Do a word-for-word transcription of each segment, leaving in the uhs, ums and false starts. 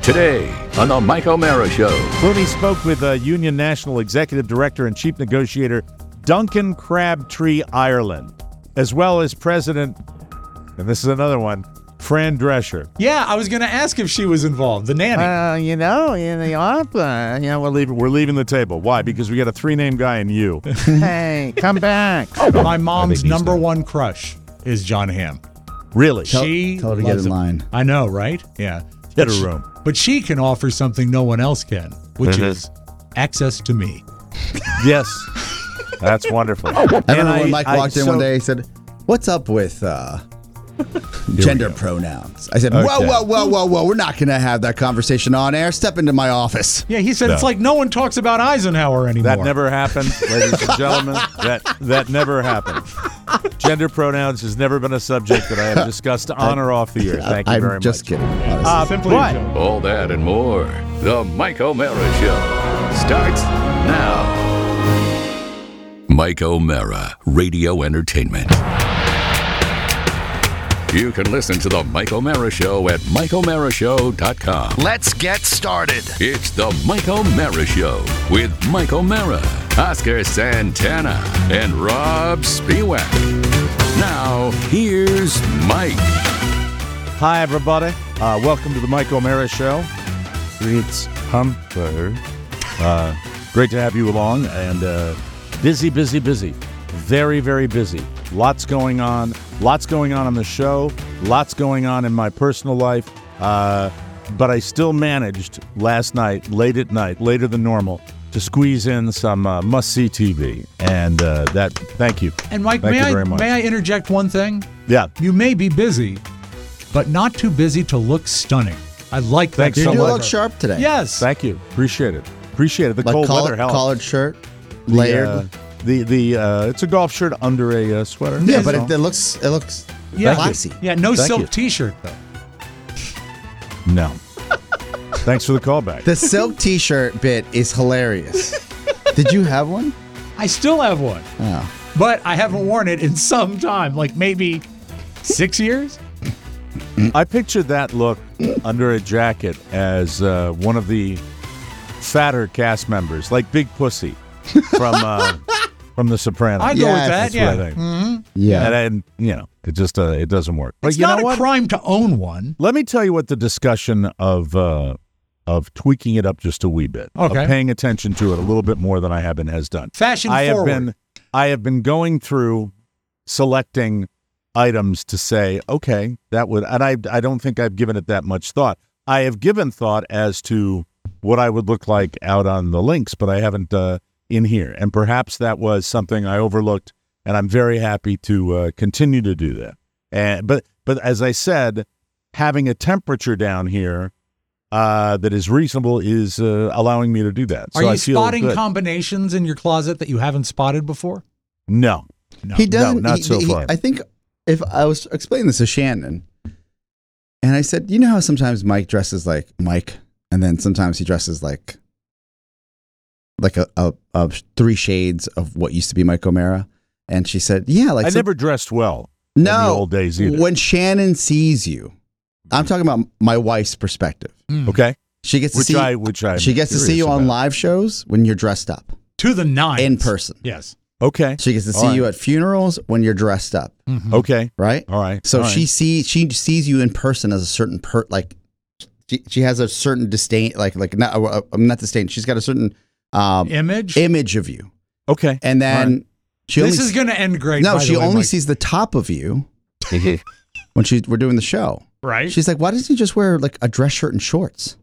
Today on the Mike O'Mara Show. Clooney spoke with uh, Union National Executive Director and Chief Negotiator Duncan Crabtree Ireland, as well as President, and this is another one, Fran Drescher. Yeah, I was going to ask if she was involved, the nanny. Uh, you know, in the opera, you know, we're leaving, we're leaving the table. Why? Because we got a three-name guy in you. Hey, come back. My mom's number one crush is John Hamm. Really? She Tell her to get in him. line. I know, right? Yeah. Get But a she- room. But she can offer something no one else can, which Mhm. is access to me. Yes. That's wonderful. I remember And when Mike I- walked in so- one day, he said, "What's up with uh, gender pronouns?" I said, Okay. "Whoa, whoa, whoa, whoa, whoa! We're not going to have that conversation on air. Step into my office." Yeah, he said No. it's like no one talks about Eisenhower anymore. That never happened, ladies and gentlemen. That that never happened. Gender pronouns has never been a subject that I have discussed on or off the air. Thank you I'm very just much. kidding. honestly. Uh, Simply a but- joke. All that and more. The Mike O'Mara Show starts now. Mike O'Mara, Radio Entertainment. You can listen to the Mike O'Mara Show at mike o'mara show dot com. Let's get started. It's the Mike O'Mara Show with Mike O'Mara, Oscar Santana, and Rob Spiewak. Now, here's Mike. Hi, everybody. Uh, welcome to the Mike O'Mara Show. It's Humper. Uh, great to have you along. And uh, busy, busy, busy. Very, very busy. Lots going on. Lots going on on the show. Lots going on in my personal life. Uh, but I still managed last night, late at night, later than normal, to squeeze in some uh, must-see T V. And uh, that, thank you. And Mike, Thank may you I very much. may I interject one thing? Yeah. You may be busy, but not too busy to look stunning. I like that. Thanks you so do much. look sharp today. Yes. Thank you. Appreciate it. Appreciate it. The like cold collar- weather helps. collared shirt, The, layered. uh, The the uh, it's a golf shirt under a uh, sweater. yeah, That's but all. it, it looks it looks Yeah. classy. Yeah, no Thank silk you. T-shirt though. no. Thanks for the callback. The silk T-shirt bit is hilarious. Did you have one? I still have one, Oh. but I haven't worn it in some time, like maybe six years. I pictured that look under a jacket as uh, one of the fatter cast members, like Big Pussy from uh, from The Sopranos. I go Yes, with that. That's Yeah, what I think. Yeah. And, and you know, it just uh, it doesn't work. But it's you not know a what? crime to own one. Let me tell you what the discussion of uh, of tweaking it up just a wee bit, Okay. of paying attention to it a little bit more than I have been has done. Fashion I have forward. been I have been going through selecting items to say, okay, that would, and I I don't think I've given it that much thought. I have given thought as to what I would look like out on the links, but I haven't uh, in here. And perhaps that was something I overlooked, and I'm very happy to uh, continue to do that. And but but as I said, having a temperature down here uh, that is reasonable is uh, allowing me to do that. Are so I you feel spotting good. combinations in your closet that you haven't spotted before? No. No. He doesn't. not he- so he- far. I think if I was explaining this to Shannon, and I said, you know how sometimes Mike dresses like Mike, and then sometimes he dresses like like a, a, a three shades of what used to be Mike O'Mara, and she said, yeah, like I some- never dressed well in no the old days either. when Shannon sees you. I'm talking about my wife's perspective. Okay. She gets to Which see I, which I, she gets to see you on live shows when you're dressed up To the nines. in person. Yes. Okay. She gets to All see right. you at funerals when you're dressed up, Okay. right? All right. So All right. she sees she sees you in person as a certain per like she, she has a certain disdain like like not uh, not disdain. She's got a certain um, Image. image of you, Okay. and then All right. she this only is going to end great. no by she the way, only Mike. sees the top of you when she we're doing the show. right. She's like, why doesn't he just wear like a dress shirt and shorts?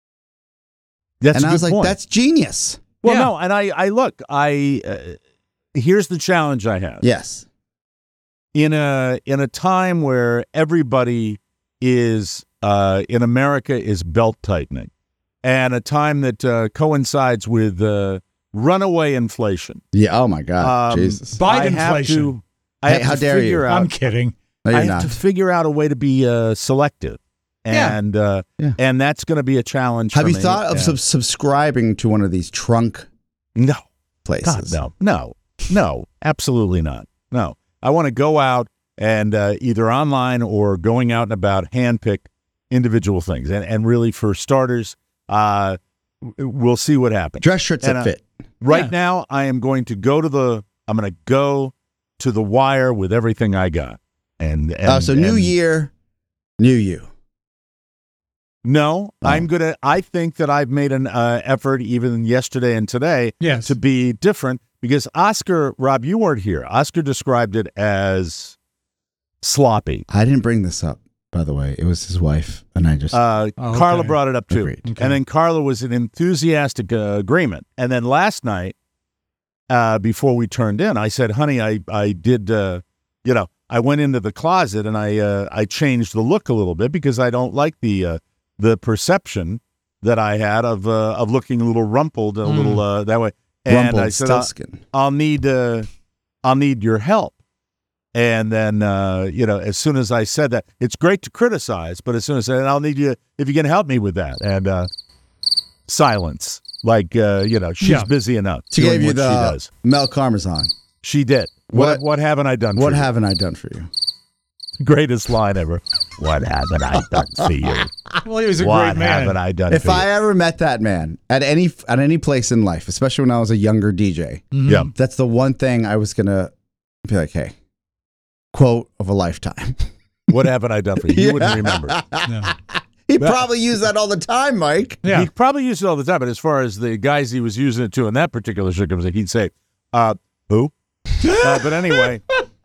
That's and a I good was like, point. that's genius. well, Yeah. no, and I, I look, I uh, here's the challenge I have. Yes, In a in a time where everybody is uh, in America is belt tightening, and a time that uh, coincides with uh, runaway inflation. yeah. Oh my God, Um, Jesus. Biden I have inflation. to. I Hey, have how to dare you. figure out. I'm kidding. No, I you're have not. to figure out a way to be uh, selective, Yeah. and uh, Yeah. and that's going to be a challenge. Have for you me. thought of And- sub- subscribing to one of these trunk No, places? God, no, no, no, absolutely not. No, I want to go out and uh, either online or going out and about handpick individual things. And and really, for starters, uh, we'll see what happens. Dress shirts And, that uh, fit. Right Yeah. now, I am going to go to the. I'm going to go to the wire with everything I got. And, and Oh, so new and- year, new you. No, Oh. I'm gonna. I think that I've made an uh, effort even yesterday and today Yes. to be different because Oscar, Rob, you weren't here. Oscar described it as sloppy. I didn't bring this up, by the way. It was his wife, and I just Uh, Oh, Carla okay. brought it up too, Agreed. Okay. and then Carla was in enthusiastic uh, agreement. And then last night, uh, before we turned in, I said, "Honey, I I did, uh, you know, I went into the closet and I uh, I changed the look a little bit because I don't like the uh, the perception that I had of uh, of looking a little rumpled, a Mm. little uh, that way." And rumpled I said, I'll, skin. I'll need uh, I'll need your help. And then, uh, you know, as soon as I said that, it's great to criticize, but as soon as I said, I'll need you, if you can help me with that. And uh, silence. Like, uh, you know, she's Yeah. busy enough She doing gave you what the she does. Mel Karmazan. She did. What, What- what haven't I done What for haven't I done for you? you? Greatest line ever. What haven't I done for you? Well, he was a What great man. haven't I done If for I ever met that man at any at any place in life, especially when I was a younger D J, Mhm. you? Yeah. that's the one thing I was gonna be like, "Hey, quote of a lifetime." What haven't I done for you? You wouldn't remember. Yeah. He probably used that all the time, Mike. Yeah. He probably used it all the time, but as far as the guys he was using it to in that particular circumstance, he'd say, uh, who? uh, but anyway,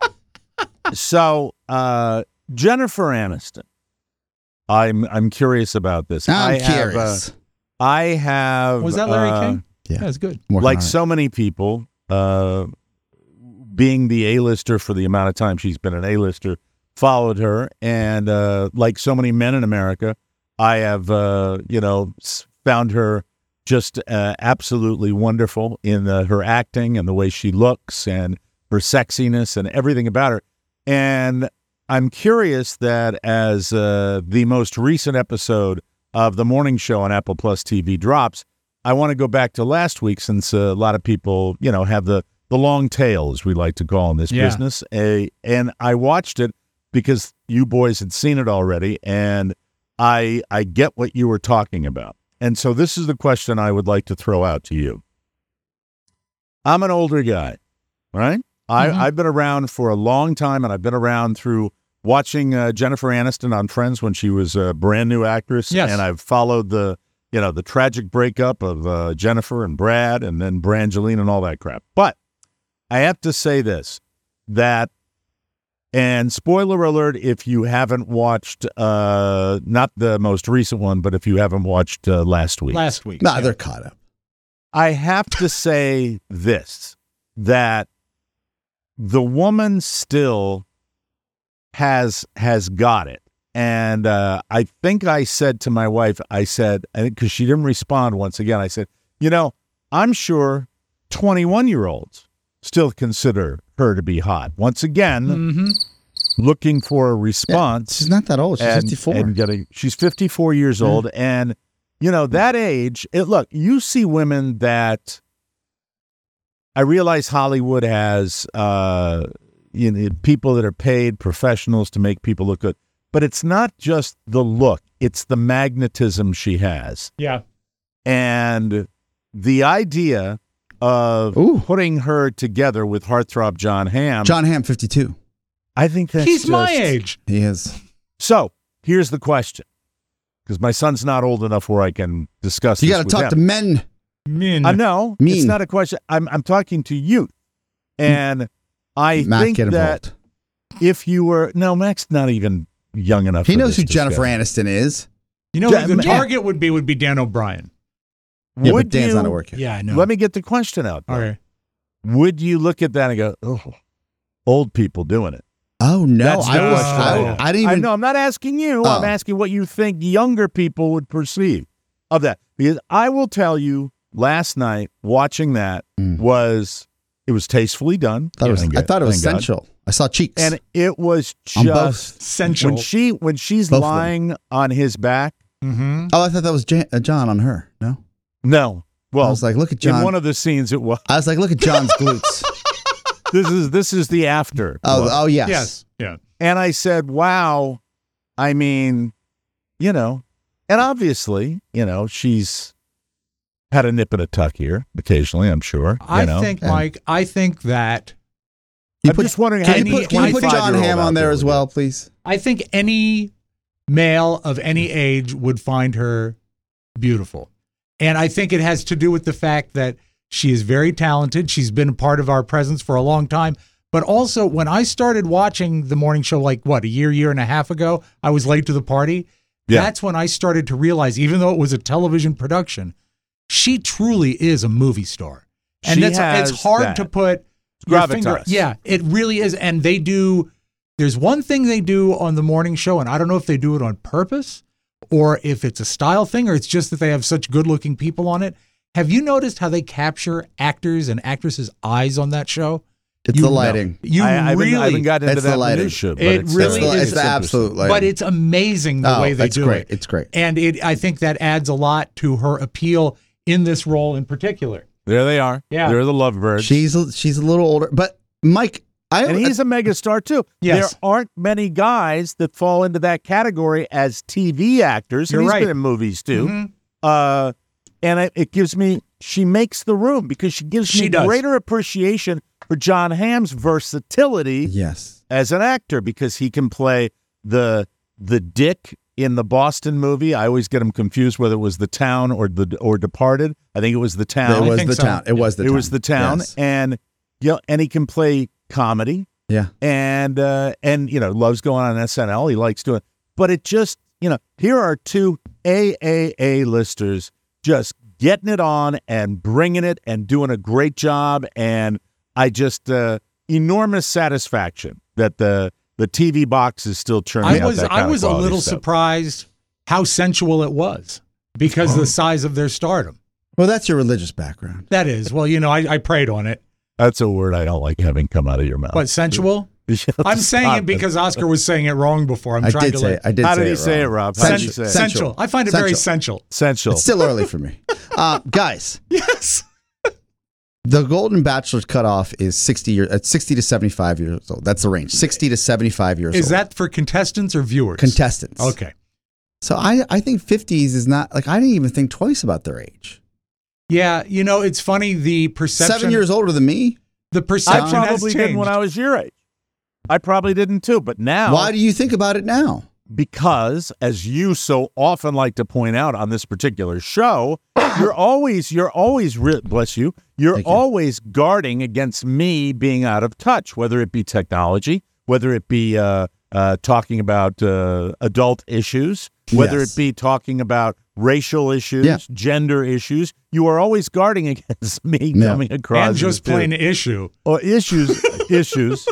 so uh, Jennifer Aniston. I'm I'm curious about this. I'm I have, curious. uh, I have. Was that Larry uh, King? Yeah. That's good. Working Like on it. so many people, uh, being the A-lister for the amount of time she's been an A-lister, followed her, and uh, like so many men in America, I have, uh, you know, s- found her just uh, absolutely wonderful in uh, her acting and the way she looks and her sexiness and everything about her. And I'm curious that as uh, the most recent episode of the morning show on Apple Plus T V drops, I want to go back to last week since uh, a lot of people, you know, have the, the long tail, as we like to call in this Yeah. business. A, and I watched it because you boys had seen it already, and I I get what you were talking about. And so this is the question I would like to throw out to you. I'm an older guy, right? I, Mhm. I've been around for a long time, and I've been around through watching uh, Jennifer Aniston on Friends when she was a brand new actress. Yes. And I've followed the, you know, the tragic breakup of uh, Jennifer and Brad and then Brangeline and all that crap. But I have to say this, that, and spoiler alert, if you haven't watched, uh, not the most recent one, but if you haven't watched uh, last week, Last week. Nah, yeah. they're caught up. I have to say this, that the woman still has has got it. And uh, I think I said to my wife, I said, I think because she didn't respond once again, I said, you know, I'm sure twenty-one-year-olds still consider her to be hot. Once again, Mhm. looking for a response. She's not that old. She's and, fifty-four. and getting, she's fifty-four years Yeah. old. And, you know, that age, it, look, you see women that I realize Hollywood has, uh, you know, people that are paid professionals to make people look good, but it's not just the look, it's the magnetism she has. Yeah. And the idea of Ooh. putting her together with heartthrob John Hamm, John Hamm, fifty-two. I think that's He's my just- age. He is. So here's the question, because my son's not old enough where I can discuss. You this got to with talk him. to men. Min. I know Mean. it's not a question. I'm I'm talking to youth, and I Matt, think get that involved. if you were no, Mac's not even young enough. He for knows this who Jennifer discussion. Aniston is. You know Ja- who the yeah. target would be would be Dan O'Brien. Yeah, Would but Dan's you, not at work yet. Yeah, I know. Let me get the question out. though. Okay. Would you look at that and go, "Oh, old people doing it"? Oh no, That's I the was. question I, have. I didn't I even. know. I'm not asking you. I'm Oh. asking what you think younger people would perceive of that. Because I will tell you, last night watching that Mm. was it was tastefully done. Thought it was, Thank I God- thought it was thank God. sensual. I saw cheeks. and it was On both. just Sensual. when she when she's Both of them. lying on his back. Mm-hmm. oh, I thought that was Jan, uh, John on her. No, No, well, I was like, look at in John. one of the scenes it was. I was like, look at John's glutes. This is this is the after. Oh, one. oh yes. Yes. Yeah. And I said, wow, I mean, you know, and obviously, you know, she's had a nip and a tuck here occasionally, I'm sure. You I know? think, and- Mike, I think that You I'm put- just wondering Can how you any put, can you put John twenty-five-year-old Hamm out on there as would well, do. please? I think any male of any age would find her beautiful. And I think it has to do with the fact that she is very talented. She's been a part of our presence for a long time. But also, when I started watching the morning show, like, what, a year, year and a half ago, I was late to the party. Yeah. That's when I started to realize, even though it was a television production, she truly is a movie star. And She that's has it's hard that. to put your Gravitas. finger. Yeah, it really is. And they do, there's one thing they do on the morning show, and I don't know if they do it on purpose or if it's a style thing or it's just that they have such good looking people on it. Have you noticed how they capture actors and actresses' eyes on that show? It's You the know. lighting. You I, I haven't, really, I haven't gotten into It's the that lighting. minutia, but It it's, really It's the, is. it's the absolute lighting. but it's amazing the oh, way they that's do great. it. It's great. And it, I think that adds a lot to her appeal in this role in particular. There they are. Yeah. They're the lovebirds. She's a, she's a little older, but Mike, I and he's a megastar too. Yes. There aren't many guys that fall into that category as T V actors. You're and he's right. been in movies too. Mhm. Uh, and it, it gives me, she makes the room because she gives She me does. greater appreciation for John Hamm's versatility yes. as an actor because he can play the the dick in the Boston movie. I always get him confused whether it was The Town or the or Departed. I think it was The It Town. was think the so. town. It was the it town. was The Town, Yes. and yeah, and he can play comedy. Yeah. and uh, and you know loves going on S N L. He likes doing, but it just you know here are two A A A listers just getting it on and bringing it and doing a great job, and I just uh, enormous satisfaction that the the T V box is still churning I out was that kind I of was a quality little stuff. surprised how sensual it was because of the size of their stardom. Well, that's your religious background. That is, well, you know, I, I prayed on it. That's a word I don't like having come out of your mouth. But sensual? I'm saying Stop it because Oscar was saying it wrong before. I'm I trying did to say like, it. I did How say did he it say it, wrong. Rob? How did he Sensual. say it? sensual. Sensual. I find it very Sensual. sensual. Sensual. It's still early for me. Uh, guys, Yes. the Golden Bachelor's cutoff is sixty years. At sixty to seventy-five years old. That's the range. Sixty to seventy-five years Is old. that for contestants or viewers? contestants? Okay. So I I think fifties is not like I didn't even think twice about their age. Yeah, you know, it's funny the perception. Seven years older than me. The I perception has probably changed. didn't when I was your age. I probably didn't too, but now Why do you think about it now? because as you so often like to point out on this particular show, you're always you're always re- bless you, you're Thank you. always guarding against me being out of touch, whether it be technology, whether it be uh, uh, talking about uh, adult issues, whether Yes. it be talking about racial issues, Yeah. gender issues. You are always guarding against me Yeah. coming across and just as, too. plain issue. or issues issues.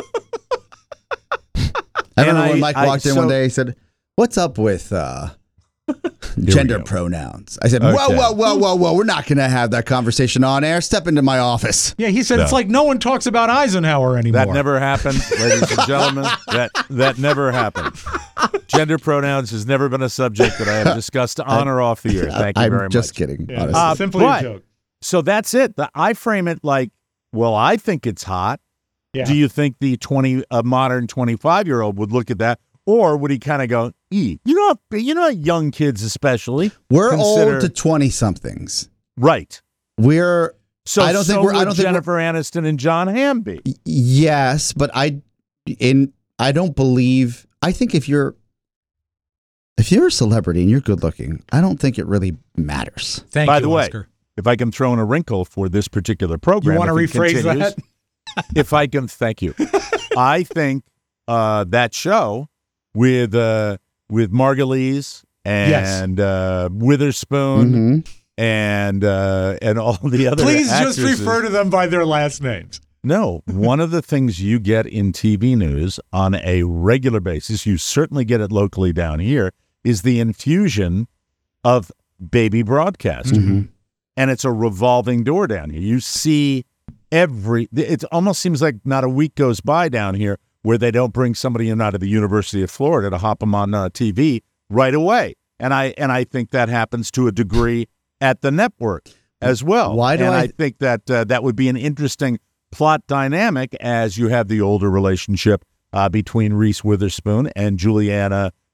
I And remember when I- Mike I- walked in so- one day. He said, "What's up with uh, we gender go. pronouns?" I said, "Whoa, Okay. whoa, whoa, whoa, whoa! We're not going to have that conversation on air. Step into my office." Yeah, he said No. it's like no one talks about Eisenhower anymore. That never happened, ladies and gentlemen. That that never happened. Gender pronouns has never been a subject that I have discussed on or off the air. Thank you I'm very just much. kidding. Yeah, Honestly. Uh, simply but- a joke. So that's it. The, I frame it like, well, I think it's hot. Yeah. Do you think the twenty a modern twenty-five year old would look at that, or would he kind of go, "E, you know, you know, young kids especially, We're consider- old to twenty somethings. right?" We're So I don't so think we're. I would don't think we're, Jennifer Aniston and John Hamm be. yes, but I in I don't believe. I think if you're if you're a celebrity and you're good looking, I don't think it really matters. Thank By you, the way, Oscar. if I can throw in a wrinkle for this particular program, You want to if it rephrase continues, that? if I can, thank you. I think uh, that show with uh, with Margulies and uh, Witherspoon Mhm. and uh, and all the other Please just actresses- refer to them by their last names. No, one of the things you get in T V news on a regular basis, you certainly get it locally down here, is the infusion of baby broadcasting. Mm-hmm. And it's a revolving door down here. You see every, it almost seems like not a week goes by down here where they don't bring somebody in out of the University of Florida to hop them on uh, T V right away. And I and I think that happens to a degree at the network as well. Why do and I- I think that uh, that would be an interesting plot dynamic as you have the older relationship uh, between Reese Witherspoon and Juliana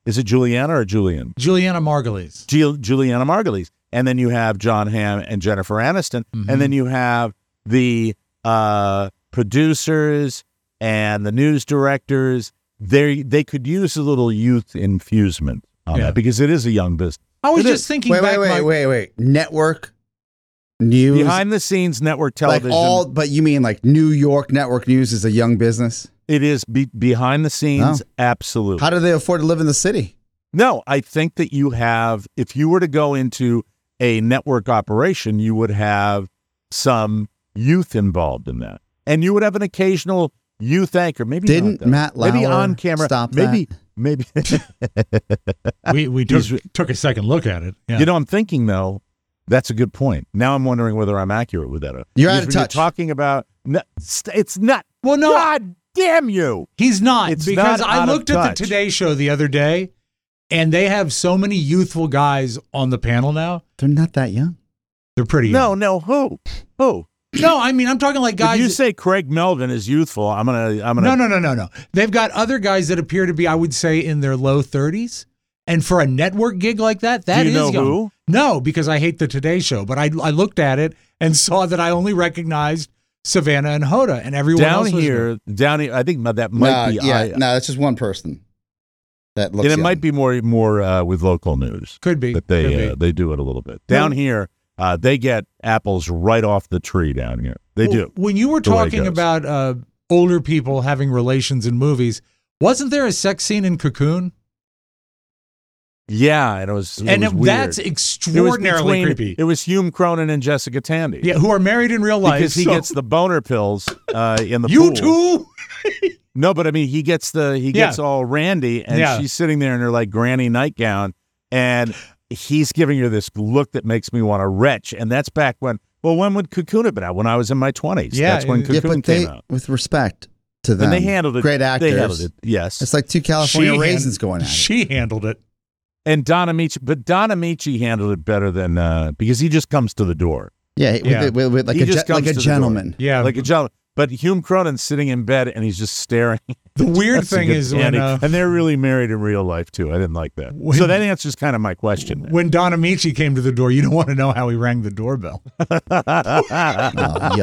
is it Juliana or Julian? Juliana Margulies. Ju- Juliana Margulies. And then you have John Hamm and Jennifer Aniston. Mm-hmm. And then you have the uh, producers and the news directors. They they could use a little youth infusement on Yeah. that because it is a young business. I was It just is. thinking Wait, back. wait, wait, my- wait, wait. Network news. Behind the scenes network like television. all, but you mean like New York network news is a young business? It is be, behind the scenes, Oh. absolutely. How do they afford to live in the city? No, I think that you have, if you were to go into a network operation, you would have some youth involved in that. And you would have an occasional youth anchor. Maybe Didn't not, though. Matt Lauer Maybe on camera. stop maybe, that? maybe. we we took, He's- took a second look at it. Yeah. You know, I'm thinking, though, that's a good point. Now I'm wondering whether I'm accurate with that. You're out Because of when touch. You're talking about, no, st- it's not. Well, no. God damn you. He's not, It's because not I out of looked at touch. the Today Show the other day, and they have so many youthful guys on the panel now. They're not that young. They're pretty No, young. no, who? Who? No, I mean, I'm talking like guys. If you say Craig Melvin is youthful, I'm gonna, I'm gonna. no, no, no, no, no. They've got other guys that appear to be, I would say, in their low thirties. And for a network gig like that, that Do is you know young. who? No, because I hate the Today Show. But I, I looked at it and saw that I only recognized Savannah and Hoda, and everyone down else was here, down here. I think that might no, be. yeah, I, no, that's just one person. That looks. and it young. might be more, more uh, with local news. Could be. That they, could uh, be. they do it a little bit down No. here. Uh, they get apples right off the tree down here. They Well, do. When you were The way it talking goes. about uh, older people having relations in movies, wasn't there a sex scene in Cocoon? Yeah, and it was. It and was it- weird. that's It was extraordinarily between- creepy. It was Hume Cronin and Jessica Tandy. Yeah, who are married in real life. because he so- gets the boner pills uh, in the You pool. too? No, but I mean, he gets the he gets Yeah. all randy, and Yeah. she's sitting there in her like granny nightgown, and he's giving her this look that makes me want to retch. And that's back when. Well, when would Cocoon have been out? When I was in my twenties. Yeah, That's when yeah, Cocoon Yeah, but came they, out. with respect to them, And they handled it. Great actors. They handled it. Yes. It's like two California She raisins hand- going at it. She handled it. And Don Amici, but Don Amici handled it better than uh, because he just comes to the door. Yeah, with, Yeah. with, with like He a just ge- like comes a to the gentleman. Yeah. Like a gentleman. But Hume Cronin's sitting in bed and he's just staring. The weird That's a thing good is candy. when uh, and they're really married in real life too. I didn't like that. When- so that answers kind of my question. when Don Amici came to the door, you don't want to know how he rang the doorbell. Oh,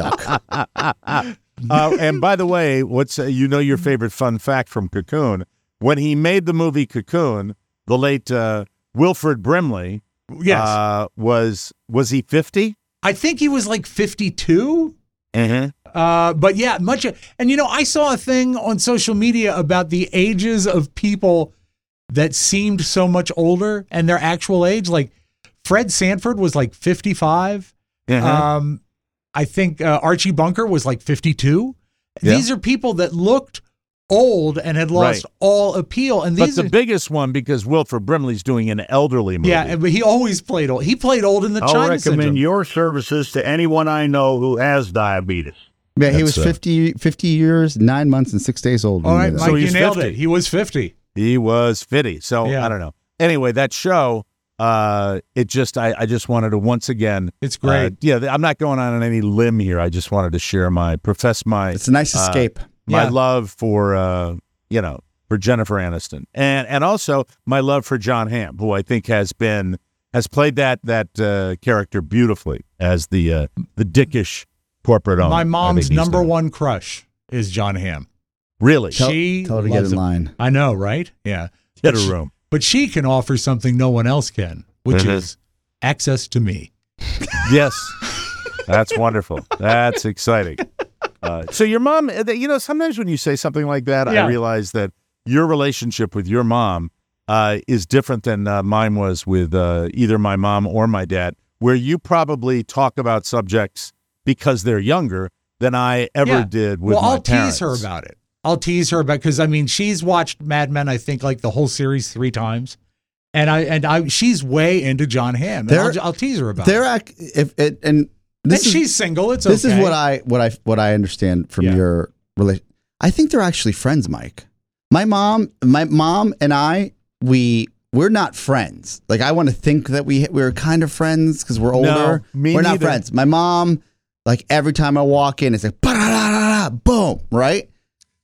yuck. uh, and by the way, what's uh, you know your favorite fun fact from Cocoon? When he made the movie Cocoon, the late uh, Wilfred Brimley, Yes. uh, was was he fifty? I think he was like fifty-two. Mm-hmm. Uh, but yeah, much. And you know, I saw a thing on social media about the ages of people that seemed so much older and their actual age. Like Fred Sanford was like fifty-five. Uh-huh. Um, I think uh, Archie Bunker was like fifty-two. Yeah. These are people that looked old and had lost Right. all appeal. And But these the are, biggest one because Wilfred Brimley's doing an elderly movie. yeah, but he always played old. He played old in the I'll China recommend Syndrome. your services to anyone I know who has diabetes. Yeah, he That's, was uh, fifty, fifty years, nine months, and six days old. when All he right, did that. Mike, So you he's nailed fifty. it. He was fifty. He was fifty. So Yeah. I don't know. Anyway, that show, uh, it just I, I just wanted to once again. It's great. Uh, yeah, I'm not going on any limb here. I just wanted to share my profess my It's a nice uh, escape. my Yeah. love for uh, you know for Jennifer Aniston and and also my love for John Hamm, who I think has been has played that that uh, character beautifully as the uh, the dickish corporate owner. My I mom's think he's number done. one crush is John Hamm. Really, Tell, she tell her to get loves in him. line. I know, right? Yeah. get But a she- room. But she can offer something no one else can, which Mhm. is access to me. Yes, that's wonderful. That's exciting. Uh, so your mom, uh, you know, sometimes when you say something like that, Yeah. I realize that your relationship with your mom uh, is different than uh, mine was with uh, either my mom or my dad, where you probably talk about subjects because they're younger than I ever Yeah. did with well, my I'll parents. tease her about it. I'll tease her about because I mean she's watched Mad Men I think like the whole series three times, and I and I she's way into John Hamm. And They're- I'll, I'll tease her about They're it. ac- if it and And this is she's single. It's this okay. is what I what I what I understand from Yeah. your relation. I think they're actually friends, Mike. My mom, my mom and I, we we're not friends. Like I want to think that we we're kind of friends because we're older. me we're not neither. friends. My mom, like every time I walk in, it's like ba-da-da-da-da, boom, right?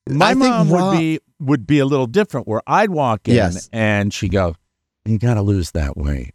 My I think mom Rob- would be would be a little different, where I'd walk in Yes. and she'd go, "You got to lose that weight."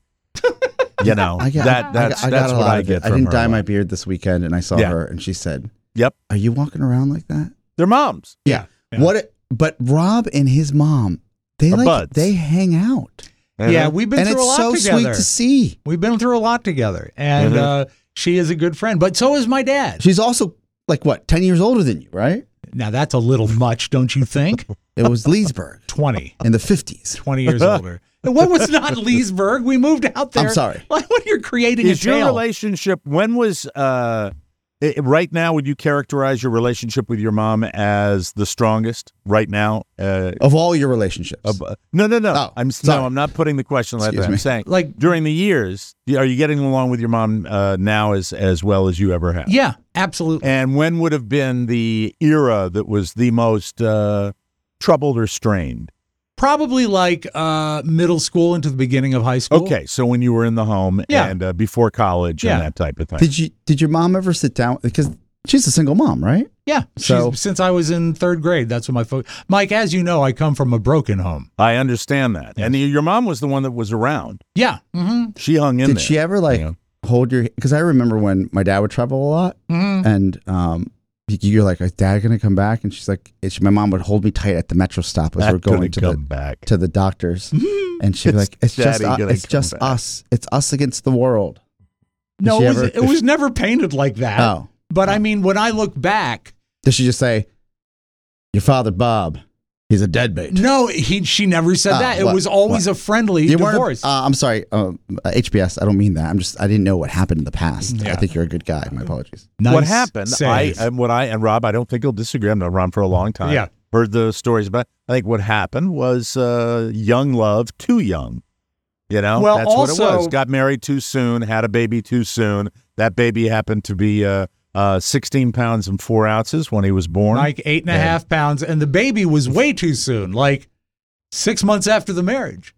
You know, I got, that I that's got, I got that's a what lot I of get it. from I didn't her dye a my lot. beard this weekend, and I saw Yeah. her, and she said, Yep, "Are you walking around like that?" they're moms. Yeah. Yeah. What? It, but Rob and his mom, they Are like buds. they hang out, Yeah, we've been and through it's a lot so together. sweet to see. We've been through a lot together, and Mhm. uh, she is a good friend. But so is my dad. She's also like what, ten years older than you, right? Now that's a little much, don't you think? It was Leesburg twenty. in the fifties. twenty years older. What was not Leesburg? We moved out there. I'm sorry. Like when you're creating Is a tale. your relationship? When was uh, i- right now? Would you characterize your relationship with your mom as the strongest right now? Uh, Of all your relationships, uh, no, no, no. Oh, I'm s- sorry. no. I'm not putting the question like Excuse that. I'm me. saying Like- during the years, are you getting along with your mom uh, now as as well as you ever have? Yeah, absolutely. And when would have been the era that was the most uh, troubled or strained? Probably like uh, middle school into the beginning of high school. Okay, so when you were in the home Yeah. and uh, before college Yeah. and that type of thing. did you did your mom ever sit down? Because she's a single mom, right? Yeah. So- She's, since I was in third grade, that's what my focus. Mike, as you know, I come from a broken home. I understand that. And your mom was the one that was around. Yeah. Mm-hmm. She hung in Did there. she ever like you know? hold your? Because I remember when my dad would travel a lot, Mm-hmm. and um, you- you're like, "Is Dad gonna come back?" And she's like, and she, "My mom would hold me tight at the metro stop as That we're going couldn't to come the back. to the doctors." And she'd be like, "It's just Daddy u- gonna it's come just back. us. It's us against the world." Did No, she it was, ever- it was never painted like that. Oh, But I mean, when I look back, does she just say, "Your father, Bob, he's a deadbeat"? no, he she never said Oh, that. It what? was always a friendly You weren't- divorce. Uh, I'm sorry, um, uh, H B S. I don't mean that. I'm just I didn't know what happened in the past. Yeah. I think you're a good guy. My apologies. Nice what happened? I save. and what I and Rob, I don't think he'll disagree. I've known Rob for a long time. Yeah. Heard the stories about. I think what happened was uh, young love, too young. You know, Well, that's what it also- was. Got married too soon, had a baby too soon. That baby happened to be uh, uh, sixteen pounds and four ounces when he was born. Like eight and a half pounds, and the baby was way too soon, like six months after the marriage.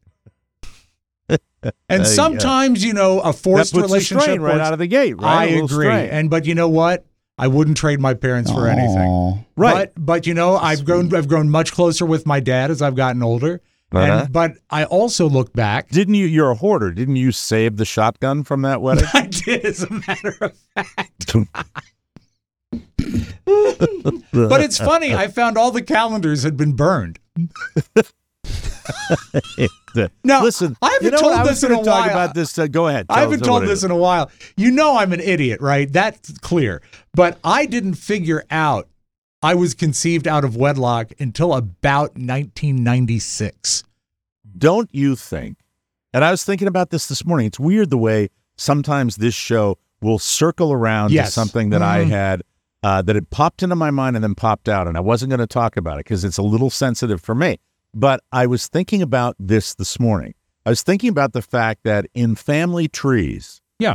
And Uh, sometimes, you know, a that forced puts a relationship strain right works. out of the gate. Right? I A little agree. strain. And but you know what? I wouldn't trade my parents for anything. Aw. Right. But but you know, I've grown I've grown much closer with my dad as I've gotten older. Uh-huh. And but I also look back. Didn't you? You're a hoarder. Didn't you save the shotgun from that wedding? I did, as a matter of fact. But it's funny. I found all the calendars had been burned. Now, Listen, I haven't you know told what? I was this in gonna a talk while. about this. Uh, go ahead. I Tell haven't us told what it this is. in a while. You know I'm an idiot, right? That's clear. But I didn't figure out I was conceived out of wedlock until about nineteen ninety-six. Don't you think? And I was thinking about this this morning. It's weird the way sometimes this show will circle around to Yes. something that I Mhm. had uh, that had popped into my mind and then popped out, and I wasn't going to talk about it because it's a little sensitive for me. But I was thinking about this this morning. I was thinking about the fact that in family trees, Yeah.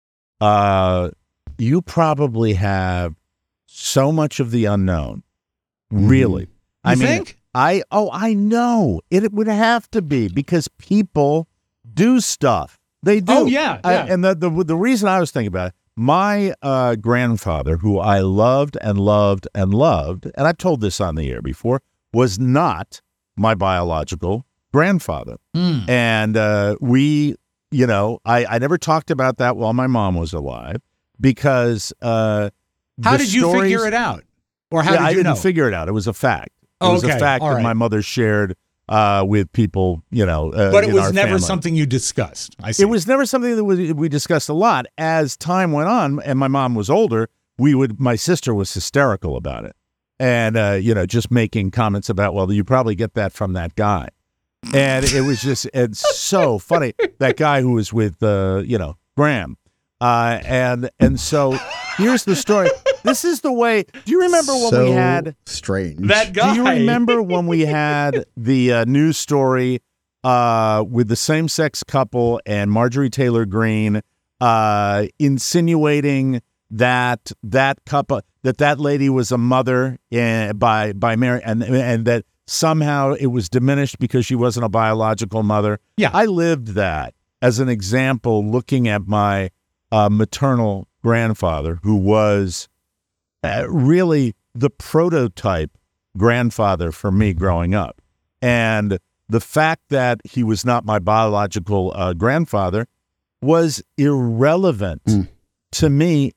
uh, you probably have so much of the unknown. Really, I You mean, think? I oh I know it, it would have to be because people do stuff. They do. Oh, yeah, I- yeah. and the, the the reason I was thinking about it, my uh, grandfather, who I loved and loved and loved, and I've told this on the air before, was not my biological grandfather. Mm. And uh, we, you know, I, I never talked about that while my mom was alive because uh, How the did you stories- figure it out? Or how yeah, did I you didn't know? figure it out. It was a fact. It Oh, was okay. a fact All that right. my mother shared uh, with people, you know. Uh, but it in was our never family. something you discussed. I see. It was never something that we, we discussed a lot. As time went on, and my mom was older, we would. My sister was hysterical about it, and uh, you know, just making comments about, well, you probably get that from that guy, and it was just it's so funny. That guy who was with, uh, you know, Graham, uh, and and so here's the story. This is the way. Do you remember when so we had? strange. that guy. Do you remember when we had the uh, news story uh, with the same-sex couple and Marjorie Taylor Greene uh, insinuating that that couple, that that lady was a mother uh, by by Mary, and and that somehow it was diminished because she wasn't a biological mother? Yeah. I lived that as an example, looking at my uh, maternal grandfather, who was uh, really the prototype grandfather for me growing up. And the fact that he was not my biological uh, grandfather was irrelevant Mm. to me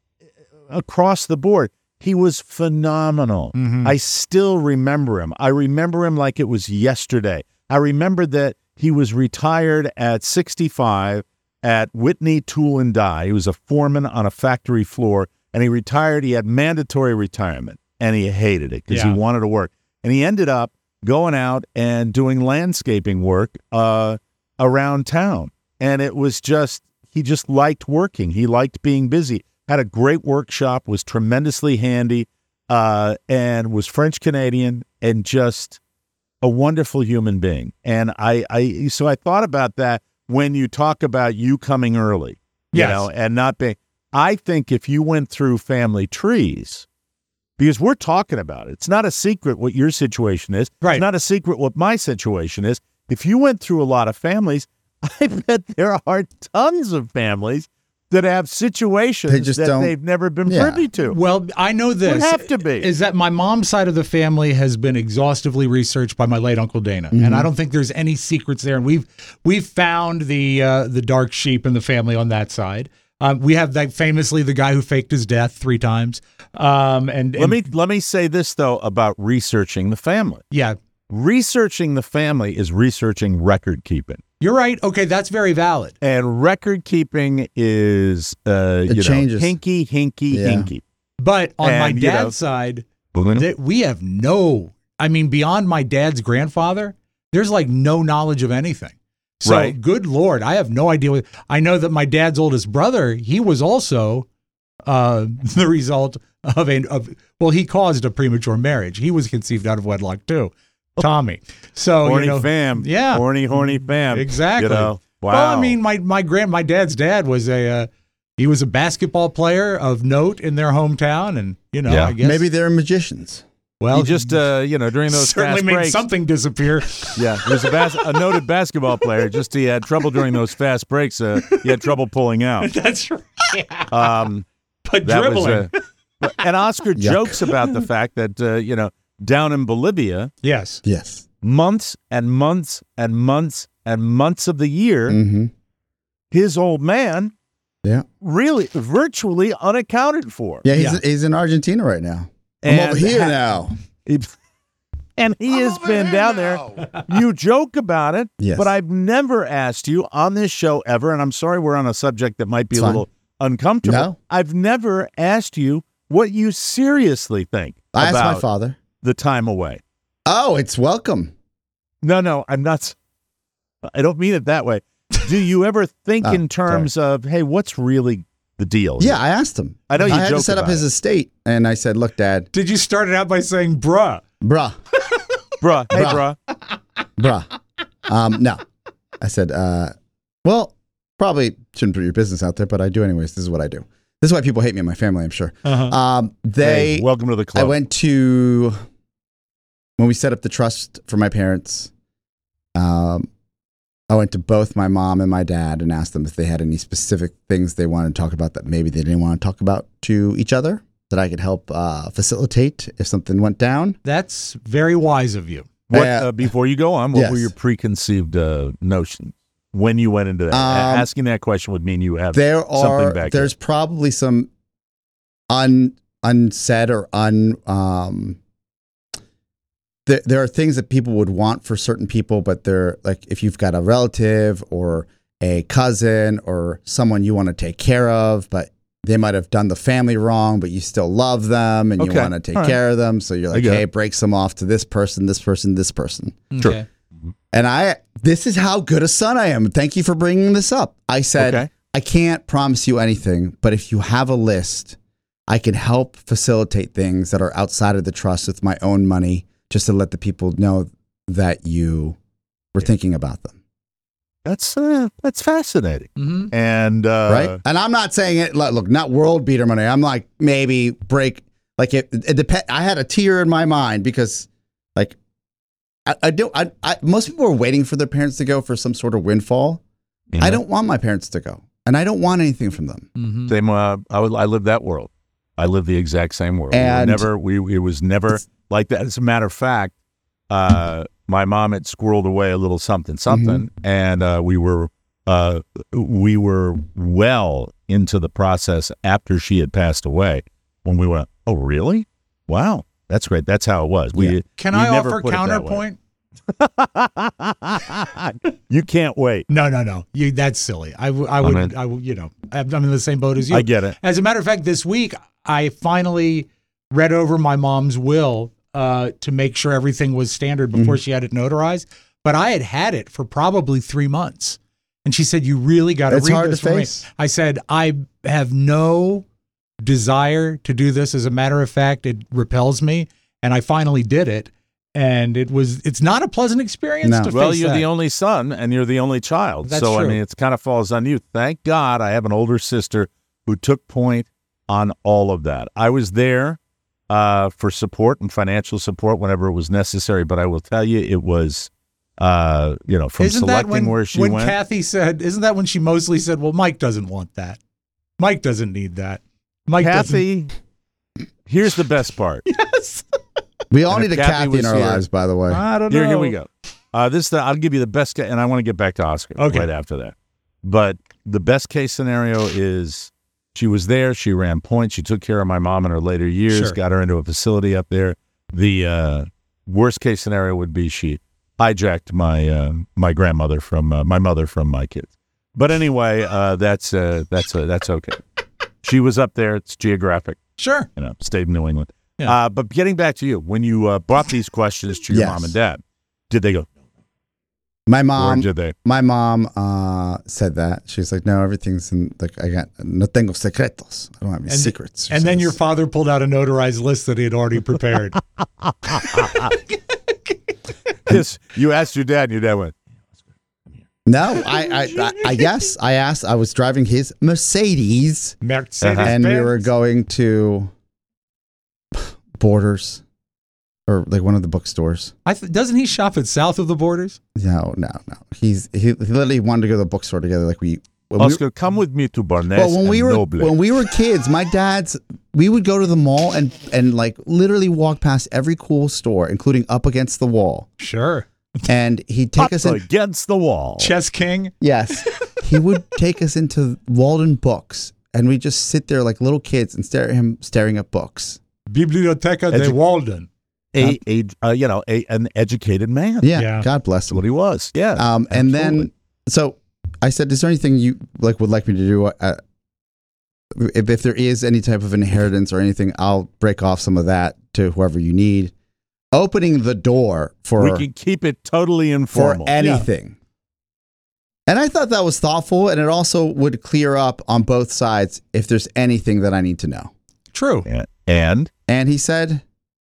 across the board. He was phenomenal. Mhm. I still remember him. I remember him like it was yesterday. I remember that he was retired at sixty-five at Whitney Tool and Die. He was a foreman on a factory floor, and he retired. He had mandatory retirement, and he hated it because Yeah. he wanted to work. And he ended up going out and doing landscaping work uh, around town. And it was just, he just liked working. He liked being busy. Had a great workshop, was tremendously handy, uh, and was French Canadian, and just a wonderful human being. And I, I, so I thought about that when you talk about you coming early, you Yes. know, and not being. I think if you went through family trees, because we're talking about it, it's not a secret what your situation is. Right. It's not a secret what my situation is. If you went through a lot of families, I bet there are tons of families that have situations They just that don't- they've never been Yeah. privy to. Well, I know this. Would have to be. Is that my mom's side of the family has been exhaustively researched by my late Uncle Dana, Mm-hmm. and I don't think there's any secrets there. And we've we've found the uh, the dark sheep in the family on that side. Um, we have that famously the guy who faked his death three times. Um, and, let and- me let me say this though about researching the family. yeah, Researching the family is researching record keeping. you're right. Okay, that's very valid. And record keeping is uh It you changes. know hinky, hinky, Yeah. hinky. But on my And, you dad's know- side, Well, that we have no. I mean, beyond my dad's grandfather, there's like no knowledge of anything. So, Right. good Lord, I have no idea. What, I know that my dad's oldest brother, he was also uh, the result of a of well, he caused a premature marriage. He was conceived out of wedlock too, Tommy. So horny you know, fam. yeah. Horny, horny fam. exactly. You know? Wow. Well, I mean, my my grand my dad's dad was a uh, he was a basketball player of note in their hometown, and you know, Yeah. I guess Maybe they're magicians. well, he just uh, you know, during those certainly fast made breaks. something disappear. Yeah, he was a, bas- a noted basketball player. Just he had trouble during those fast breaks. Uh, he had trouble pulling out. That's right. Yeah. Um, But that dribbling. was uh, and Oscar jokes about the fact that uh, you know down in Bolivia, yes. Yes. months and months and months and months of the year, Mm-hmm. his old man Yeah. really virtually unaccounted for. Yeah. He's Yeah. he's in Argentina right now. I'm And over here ha- now. He- and he has been down there. You joke about it, Yes. but I've never asked you on this show ever, and I'm sorry we're on a subject that might be It's a fine. little uncomfortable. No. I've never asked you what you seriously think I asked about my father. the time away. Oh, it's welcome. No, no, I'm not. s- I don't mean it that way. Do you ever think Oh, in terms of, hey, what's really the deal? Yeah, I asked him. I know you I had to joke set up about his it. estate, and I said, "Look, Dad, Did you start it out by saying bruh? bruh, Bruh, hey, Bruh. bruh. bruh." Um, no, I said, uh, "Well, probably shouldn't put your business out there, but I do anyways. This is what I do. This is why people hate me in my family. I'm sure." Uh-huh. Um, they, Hey, welcome to the club. I went to when we set up the trust for my parents. Um, I went to both my mom and my dad and asked them if they had any specific things they wanted to talk about that maybe they didn't want to talk about to each other that I could help uh, facilitate if something went down. That's very wise of you. What, Uh, uh, before you go on, what yes. were your preconceived uh, notions when you went into that? A- Um, Asking that question would mean you have There something are back there's probably some un unsaid or un um. There, there are things that people would want for certain people, but they're like if you've got a relative or a cousin or someone you want to take care of, but they might have done the family wrong, but you still love them and you Okay. want to take All right. care of them. So you're I like, get hey, it. break some off to this person, this person, this person. Sure. Okay. And I, this is how good a son I am. Thank you for bringing this up. I said, Okay. I can't promise you anything, but if you have a list, I can help facilitate things that are outside of the trust with my own money, just to let the people know that you were thinking about them. That's uh, that's fascinating. hmm And uh, Right. And I'm not saying it, look, look, not world beater money. I'm like, maybe break, like it, it depend. I had a tear in my mind because like, I, I don't, I, I, most people are waiting for their parents to go for some sort of windfall. Yeah. I don't want my parents to go, and I don't want anything from them. hmm Same. Uh, I would, I lived that world. I lived the exact same world. we were And- never. We. It was never like that. As a matter of fact, uh, my mom had squirreled away a little something, something, mm-hmm. and uh, we were uh, we were well into the process after she had passed away when we went, oh, really? Wow, that's great. That's how it was. We yeah. Can we I never offer counterpoint? You can't wait. No, no, no. You that's silly. I, w- I would, I, mean, I would, you know, I'm in the same boat as you. I get it. As a matter of fact, this week I finally read over my mom's will uh, to make sure everything was standard before mm-hmm. she had it notarized. But I had had it for probably three months, and she said, "You really got to read hard this to for face. me." I said, "I have no desire to do this. As a matter of fact, it repels me." And I finally did it. And it was, it's not a pleasant experience No. to Well, face you're that. the only son and you're the only child. That's so, true. I mean, it kind of falls on you. Thank God I have an older sister who took point on all of that. I was there uh, for support and financial support whenever it was necessary. But I will tell you, it was, uh, you know, from Isn't selecting that when, where she when went. Kathy said, isn't that when she mostly said, well, Mike doesn't want that. Mike doesn't need that. Mike Kathy, here's the best part. Yes. We all And need a if Kathy Kathy in was our here- lives, by the way. I don't know. Here, here we go. Uh, this, the, I'll give you the best, ca- and I want to get back to Oscar Okay. right after that. But the best case scenario is she was there, she ran point, she took care of my mom in her later years, Sure. got her into a facility up there. The uh, worst case scenario would be she hijacked my uh, my grandmother from uh, my mother from my kids. But anyway, uh, that's uh, that's uh, that's okay. She was up there. It's geographic, Sure. you know, state of New England. Yeah. Uh, but getting back to you, when you uh, brought these questions to your Yes. mom and dad, did they go? My Or mom, did they? my mom uh, said that. She was like, no, everything's in, like, I got, no tengo secretos. I don't have any And- secrets. she And then says. your father pulled out a notarized list that he had already prepared. Yes, you asked your dad, and your dad went, No, I, I, I, I, yes, I asked, I was driving his Mercedes Mercedes and we Benz. were going to Borders or like one of the bookstores. I th- doesn't he shop at South of the Borders? No, no, no. He's, he, he literally wanted to go to the bookstore together. Like we, when we Oscar, come with me to Barnes Well, when we and were Noble. when we were kids, my dad's we would go to the mall and and like literally walk past every cool store, including Up Against the Wall, Sure. and he'd take Up us in. against the wall. Chess King. Yes, he would take us into Walden Books, and we just sit there like little kids and stare at him staring at books. Biblioteca de Edu- Walden. A, a uh, you know, a, an educated man. Yeah, Yeah. God bless That's him. what he was. Yeah. Um, and then absolutely. so I said, "Is there anything you like would like me to do? Uh, if, if there is any type of inheritance or anything, I'll break off some of that to whoever you need." Opening the door for we can keep it totally informal. for anything. And I thought that was thoughtful, and it also would clear up on both sides if there's anything that I need to know. True. Yeah. And And he said,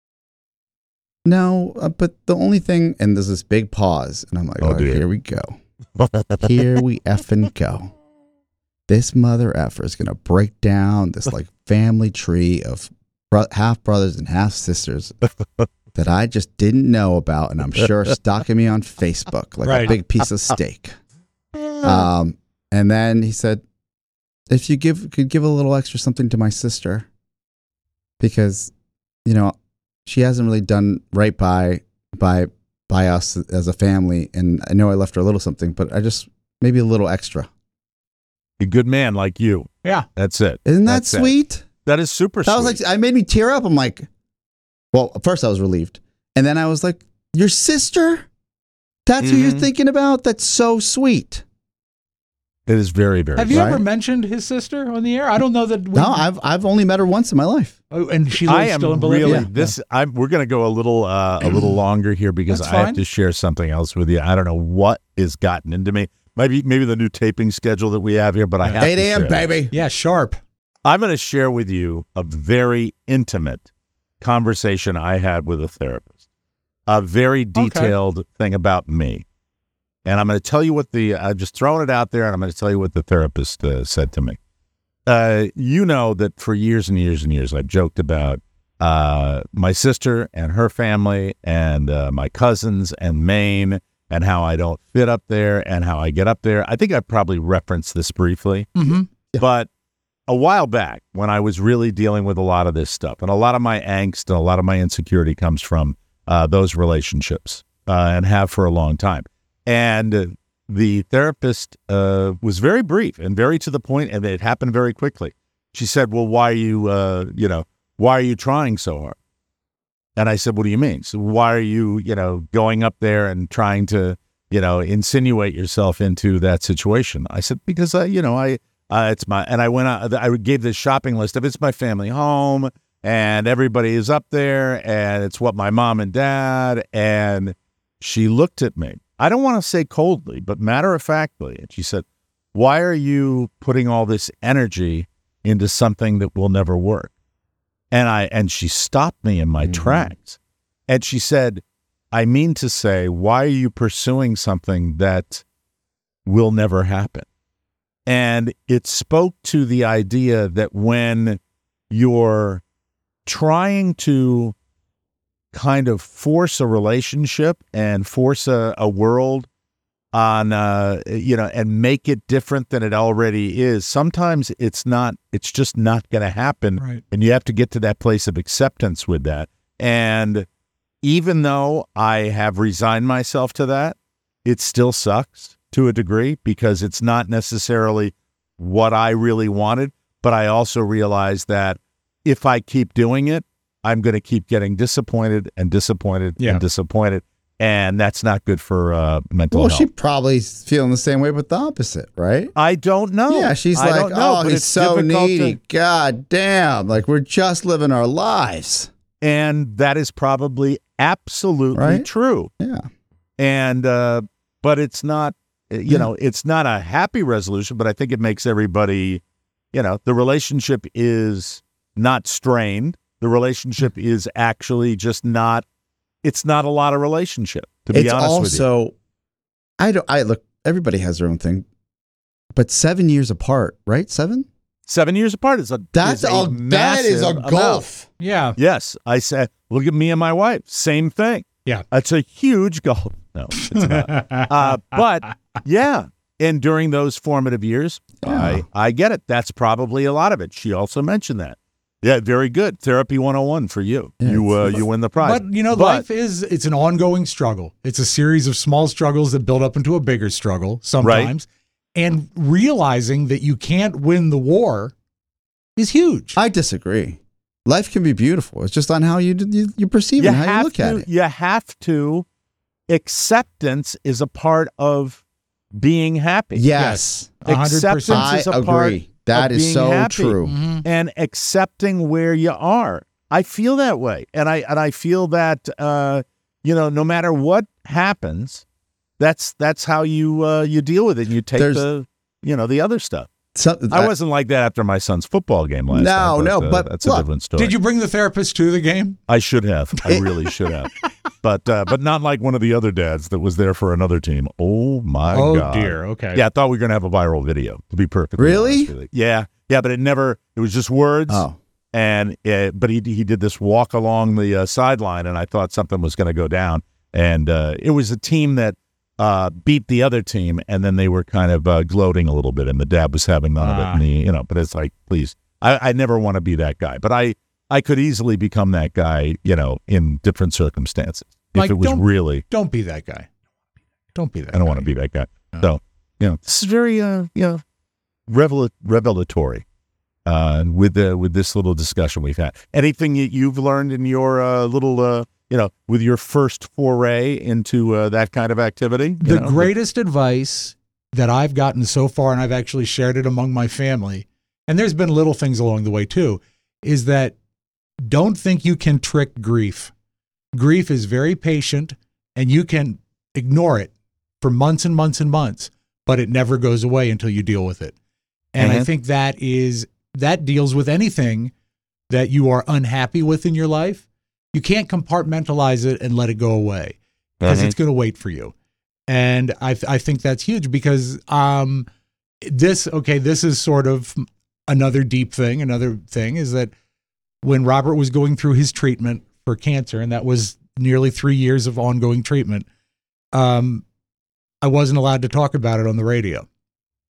"No, uh, but the only thing," and there's this big pause, and I'm like, Oh, "Oh, dear. here we go. Here we effing go. This mother effer is gonna break down this like family tree of bro- half brothers and half sisters that I just didn't know about, and I'm sure stalking me on Facebook like Right. a big piece of steak." Um, and then he said, "If you give could give a little extra something to my sister, because you know she hasn't really done right by by by us as a family, and I know I left her a little something, but I just maybe a little extra." a good man like you. Yeah. That's it. Isn't that That's it. sweet? That is super That sweet. was like, I made me tear up. I'm like, well, at first I was relieved, and then I was like, "Your sister? That's who you're Mhm. thinking about? That's so sweet." it is very, very Have you sweet. Right. ever mentioned his sister on the air? I don't know that. We, No, I've I've only met her once in my life. Oh, and she I lives am still in Bolivia. really Yeah. this. I'm. We're going to go a little, uh, a little longer here because That's I have fine. to share something else with you. I don't know what has gotten into me. Maybe, maybe the new taping schedule that we have here, but I have eight to a.m. share this. baby. Yeah, sharp. I'm going to share with you a very intimate conversation I had with a therapist. A very detailed thing about me. And I'm going to tell you what the, I'm just throwing it out there, and I'm going to tell you what the therapist uh, said to me. Uh, you know that for years and years and years, I've joked about uh, my sister and her family and uh, my cousins and Maine and how I don't fit up there and how I get up there. I think I probably referenced this briefly. Mm-hmm. But a while back when I was really dealing with a lot of this stuff, and a lot of my angst and a lot of my insecurity comes from uh, those relationships uh, and have for a long time. And uh, the therapist uh, was very brief and very to the point, and it happened very quickly. She said, well, why are you, uh, you know, why are you trying so hard? And I said, what do you mean? So why are you, you know, going up there and trying to, you know, insinuate yourself into that situation? I said, because, uh, you know, I, uh, it's my, and I went out, I gave this shopping list of it's my family home and everybody is up there and it's what my mom and dad. And she looked at me. I don't want to say coldly, but matter of factly. And she said, why are you putting all this energy into something that will never work? And I, and she stopped me in my mm. tracks. And she said, I mean to say, why are you pursuing something that will never happen? And it spoke to the idea that when you're trying to kind of force a relationship and force a, a world on, uh, you know, and make it different than it already is, sometimes it's not, it's just not going to happen. Right. And you have to get to that place of acceptance with that. And even though I have resigned myself to that, it still sucks to a degree because it's not necessarily what I really wanted. But I also realize that if I keep doing it, I'm going to keep getting disappointed and disappointed Yeah. and disappointed. And that's not good for uh, mental Well, health. she probably's feeling the same way, but the opposite, right? I don't know. Yeah, she's I like, don't know, oh, but he's it's so difficult needy. to- God damn. Like, we're just living our lives. And that is probably absolutely Right? true. Yeah. And, uh, but it's not, you Yeah. know, it's not a happy resolution, but I think it makes everybody, you know, the relationship is not strained. The relationship is actually just not, it's not a lot of relationship, to be It's honest with you. also, I don't, I look, everybody has their own thing, but seven years apart, right? Seven? Seven years apart is a, That's is a a, that is a massive gulf. Yeah. Yes, I said, look at me and my wife. Same thing. Yeah. That's a huge gulf. No, it's not. uh, but yeah, and during those formative years, I, I get it. That's probably a lot of it. She also mentioned that. Yeah, very good. Therapy one oh one for you. Yeah, you uh, you win the prize. But, you know, But- life is, it's an ongoing struggle. It's a series of small struggles that build up into a bigger struggle sometimes. And realizing that you can't win the war is huge. I disagree. Life can be beautiful. It's just on how you you, you perceive it and how you have look to, at it. You have to. Acceptance is a part of being happy. Yes. one hundred percent. Acceptance I is a part agree. That of is being so happy. true. Mhm. And accepting where you are. I feel that way. And I and I feel that uh, you know, no matter what happens, that's that's how you uh, you deal with it. You take There's- the you know, the other stuff. So, I wasn't like that after my son's football game last No, night. no, uh, but that's look, a different story. Did you bring the therapist to the game? I should have. I really should have. But uh, but not like one of the other dads that was there for another team. Oh my oh, god. dear. Okay. Yeah, I thought we were gonna have a viral video. To be perfectly Really? honest with you. Yeah, yeah, but it never. It was just words. Oh. And uh, but he he did this walk along the uh, sideline, and I thought something was going to go down. And uh, it was a team that uh, beat the other team, and then they were kind of uh, gloating a little bit, and the dad was having none of it. Ah. And he, you know, but it's like, please, I, I never want to be that guy, but I I could easily become that guy, you know, in different circumstances if Mike, it was don't- really. Don't be that guy. Don't be that I don't guy. want to be that guy. No. So, you know, this is very, uh, you know, revel- revelatory uh, with the with this little discussion we've had. Anything that you've learned in your uh, little, uh, you know, with your first foray into uh, that kind of activity? You The know? greatest advice that I've gotten so far, and I've actually shared it among my family, and there's been little things along the way too, is that don't think you can trick grief. Grief is very patient, and you can ignore it for months and months and months, but it never goes away until you deal with it. And I Mhm. think that is that deals with anything that you are unhappy with in your life. You can't compartmentalize it and let it go away because Mhm. it's going to wait for you. And I th- I think that's huge because um this okay this is sort of another deep thing. Another thing is that when Robert was going through his treatment for cancer, and that was nearly three years of ongoing treatment, um, I wasn't allowed to talk about it on the radio.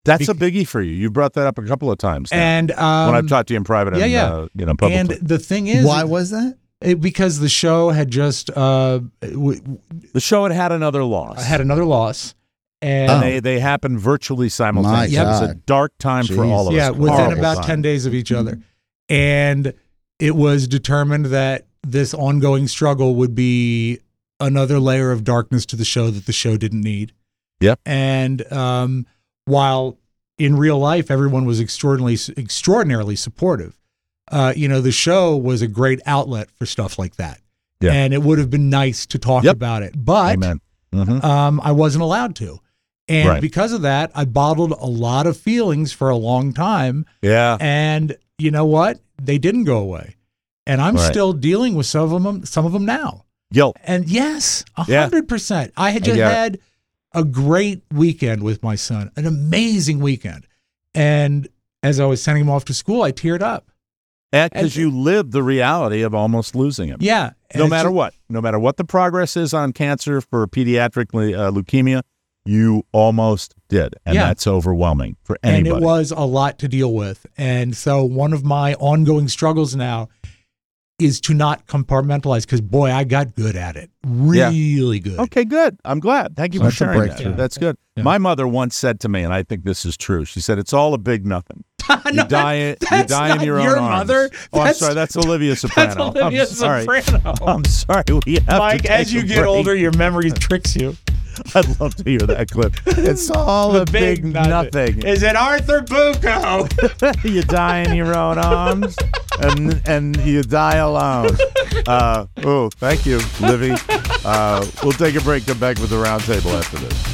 That's a biggie for you. You brought that up a couple of times now, And um, when I've talked to you in private yeah, and yeah. Uh, you know, publicly. And the thing is, Why was that? it, because the show had just uh, w- the show had had another loss. had another loss, and and they, they happened virtually simultaneously. My It was a God. dark time for all of yeah, us. within Horrible about time. ten days of each other, and it was determined that this ongoing struggle would be another layer of darkness to the show that the show didn't need. Yep. And um, while in real life everyone was extraordinarily extraordinarily supportive, uh, you know, the show was a great outlet for stuff like that. Yeah. And it would have been nice to talk Yep. about it, but Amen. Mhm. um, I wasn't allowed to. And Right. because of that, I bottled a lot of feelings for a long time. Yeah. And you know what? They didn't go away. And I'm Right. still dealing with some of them, some of them now. Guilt. And yes, a Yeah. hundred percent. I had just get it. had a great weekend with my son, an amazing weekend. And as I was sending him off to school, I teared up. Because you lived the reality of almost losing him. Yeah. And No it's matter just- what. No matter what the progress is on cancer for pediatric uh, leukemia, you almost did. And Yeah. that's overwhelming for And anybody. it was a lot to deal with. And so one of my ongoing struggles now is to not compartmentalize, because boy, I got good at it. Really good. Okay, good. I'm glad. Thank you So for that's a sharing that. breakthrough. That's good. Yeah. My mother once said to me, and I think this is true, she said, it's all a big nothing. You No, die, you that's die in not your, your own arms. mother. Oh, I'm That's- sorry. That's Olivia Soprano. Olivia I'm sorry. Soprano. I'm sorry. We have Mike, to as take you a get break. older, your memory tricks you. I'd love to hear that clip. It's all a big, nothing. Is it Arthur Bucco? You die in your own arms, and and you die alone. Uh, oh, thank you, Livy. Uh, we'll take a break. Come back with the roundtable after this.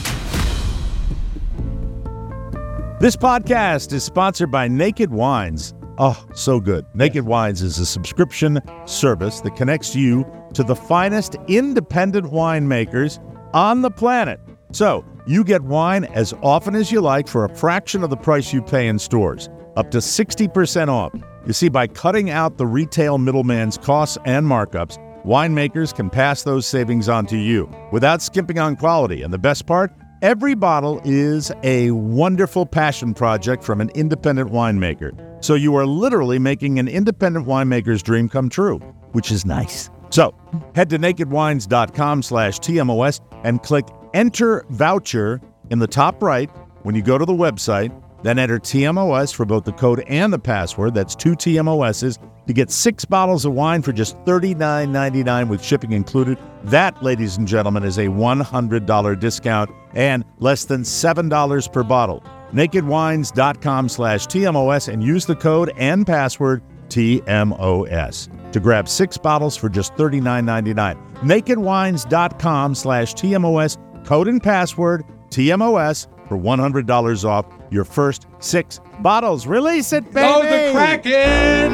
This podcast is sponsored by Naked Wines. Oh, so good. Naked Wines is a subscription service that connects you to the finest independent winemakers on the planet. So you get wine as often as you like for a fraction of the price you pay in stores, up to sixty percent off. You see, by cutting out the retail middleman's costs and markups, winemakers can pass those savings on to you without skimping on quality. And the best part? Every bottle is a wonderful passion project from an independent winemaker. So you are literally making an independent winemaker's dream come true, which is nice. So head to nakedwines.com slash TMOS and click Enter Voucher in the top right when you go to the website. Then enter T M O S for both the code and the password. That's two T M O S's to get six bottles of wine for just thirty-nine ninety-nine with shipping included. That, ladies and gentlemen, is a one hundred dollars discount and less than seven dollars per bottle. nakedwines.com slash TMOS and use the code and password T M O S to grab six bottles for just thirty-nine ninety-nine. nakedwines.com slash TMOS, code and password T M O S for one hundred dollars off your first six bottles. Release it, baby! Oh, the Kraken!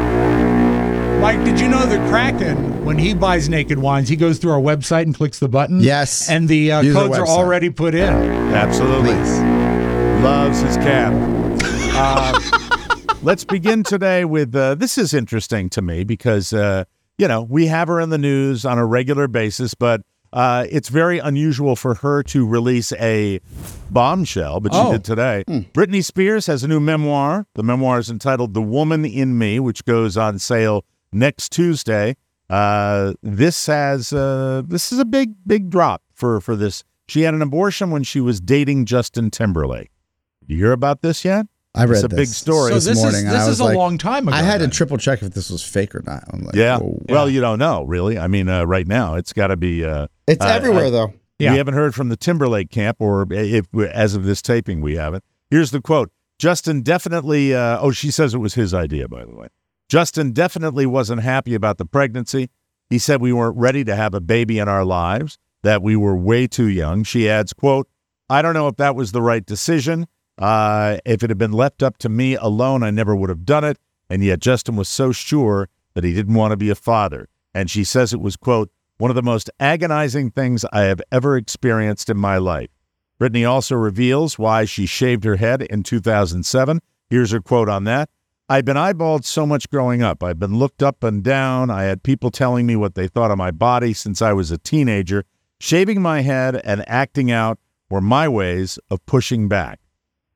Mike, did you know the Kraken, when he buys Naked Wines, he goes through our website and clicks the button? Yes. And the uh, Use the codes are website. already put in. Absolutely. Please. Loves his cat. Uh, let's begin today with uh, this is interesting to me because, uh, you know, we have her in the news on a regular basis, but uh, it's very unusual for her to release a bombshell, but she Oh. did today. Britney Spears has a new memoir. The memoir is entitled The Woman in Me, which goes on sale next Tuesday. Uh, this has uh, this is a big, big drop for, for this. She had an abortion when she was dating Justin Timberlake. You hear about this yet? I read It's a this big story. So this this morning. is and this I is was a like- long time ago. I had then. to triple check if this was fake or not. I'm like, Yeah. whoa. Well, you don't know, really. I mean, uh, right now, it's got to be. Uh, It's uh, everywhere I- though. Yeah. We haven't heard from the Timberlake camp, or if as of this taping, we haven't. Here's the quote. Justin definitely, uh, oh, she says it was his idea, by the way. Justin definitely wasn't happy about the pregnancy. He said we weren't ready to have a baby in our lives, that we were way too young. She adds, quote, I don't know if that was the right decision. Uh, if it had been left up to me alone, I never would have done it. And yet Justin was so sure that he didn't want to be a father. And she says it was, quote, one of the most agonizing things I have ever experienced in my life. Britney also reveals why she shaved her head in two thousand seven. Here's her quote on that. I've been eyeballed so much growing up. I've been looked up and down. I had people telling me what they thought of my body since I was a teenager. Shaving my head and acting out were my ways of pushing back. Eh,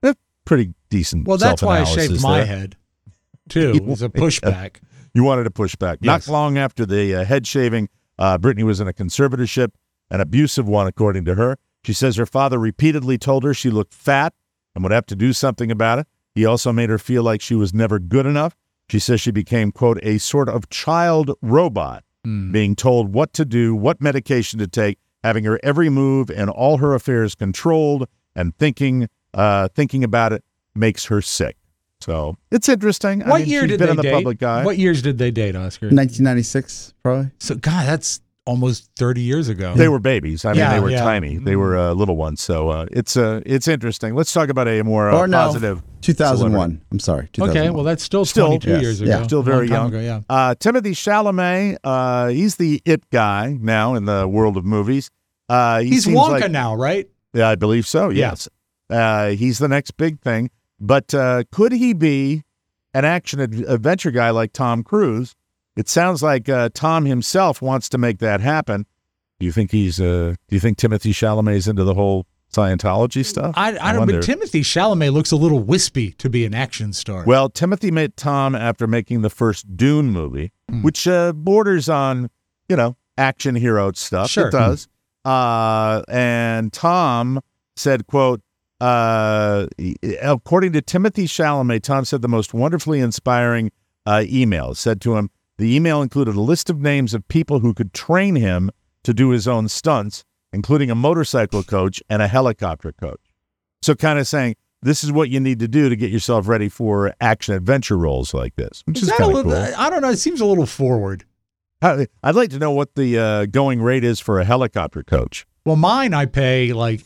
pretty decent. Well, that's why I self-analysis shaved my there. head, too. It was a pushback. You wanted to push back. Yes. Not long after the uh, head shaving, uh, Britney was in a conservatorship, an abusive one, according to her. She says her father repeatedly told her she looked fat and would have to do something about it. He also made her feel like she was never good enough. She says she became, quote, a sort of child robot, Mm. being told what to do, what medication to take, having her every move and all her affairs controlled, and thinking uh, thinking about it makes her sick. So it's interesting. I What mean, year she's did been they in the date? public eye. What years did they date, Oscar? nineteen ninety-six, probably. So, God, that's almost thirty years ago. They were babies. I mean, Yeah, they were yeah. tiny. They were uh, little ones. So uh, it's uh, it's interesting. Let's talk about a more uh, Or no, positive. two thousand one. I'm sorry. two thousand one. Okay, well, that's still Still, twenty-two yes, years ago. yeah. Still A very long time young. ago, yeah. Uh, Timothy Chalamet, uh, he's the it guy now in the world of movies. Uh, he He's seems Wonka like, now, right? Yeah, I believe so. Yeah. Yes, uh, he's the next big thing. But uh, could he be an action ad- adventure guy like Tom Cruise? It sounds like uh, Tom himself wants to make that happen. Do you think he's? Uh, do you think Timothy Chalamet's into the whole Scientology stuff? I, I don't. wonder. But Timothy Chalamet looks a little wispy to be an action star. Well, Timothy met Tom after making the first Dune movie, Hmm. which uh, borders on, you know, action hero stuff. Sure. It does. Uh, and Tom said, quote, uh, according to Timothy Chalamet, Tom said the most wonderfully inspiring uh, email. Said to him, the email included a list of names of people who could train him to do his own stunts, including a motorcycle coach and a helicopter coach. So kind of saying, this is what you need to do to get yourself ready for action adventure roles like this, which is, is that a kind of little? cool. I don't know. It seems a little forward. How- I'd like to know what the uh, going rate is for a helicopter coach. Well, mine I pay like.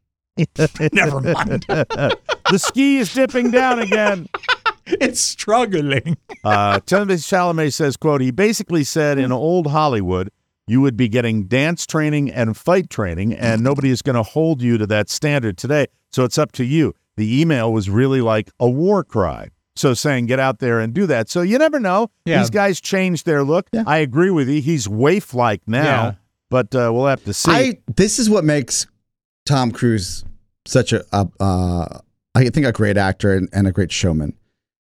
Never mind. The ski is dipping down again. It's struggling. Uh, Timothy Chalamet says, quote, he basically said in old Hollywood, you would be getting dance training and fight training, and nobody is going to hold you to that standard today. So it's up to you. The email was really like a war cry. So saying, get out there and do that. So you never know. Yeah. These guys changed their look. Yeah. I agree with you. He's waif-like now, Yeah. but uh, we'll have to see. I this is what makes Tom Cruise such a, a uh, I think a great actor and, and a great showman.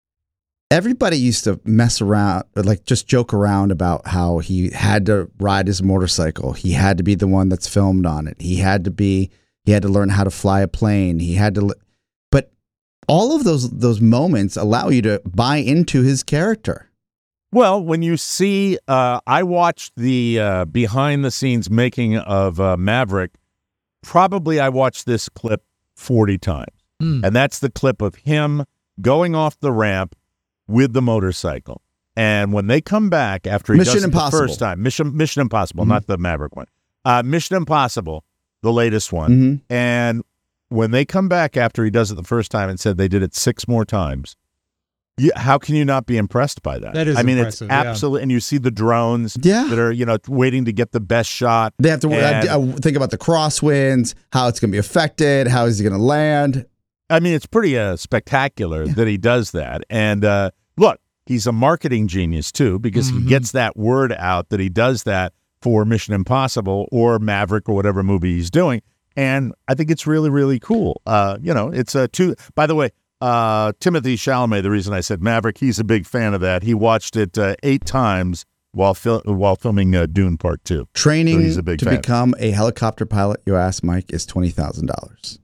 Everybody used to mess around, like just joke around about how he had to ride his motorcycle. He had to be the one that's filmed on it. He had to be. He had to learn how to fly a plane. He had to. But all of those those moments allow you to buy into his character. Well, when you see, uh, I watched the uh, behind-the-scenes making of uh, Maverick. Probably I watched this clip forty times. Mm. And that's the clip of him going off the ramp with the motorcycle. And when they come back after he Mission does it the Impossible. first time, Mission Mission Impossible, Mhm. not the Maverick one. Uh, Mission Impossible, the latest one. Mhm. And when they come back after he does it the first time and said they did it six more times, you, how can you not be impressed by that? That is I mean, impressive, it's yeah. absolutely, and you see the drones Yeah. that are, you know, waiting to get the best shot. They have to And- uh, think about the crosswinds, how it's going to be affected, how is he going to land. I mean, it's pretty uh, spectacular that he does that. And uh, look, he's a marketing genius, too, because Mhm. he gets that word out that he does that for Mission Impossible or Maverick or whatever movie he's doing. And I think it's really, really cool. Uh, you know, it's a two. By the way, uh, Timothy Chalamet, the reason I said Maverick, he's a big fan of that. He watched it uh, eight times while, fil- while filming uh, Dune Part two. Training So he's a big to fan. become a helicopter pilot, you ask Mike, is twenty thousand dollars.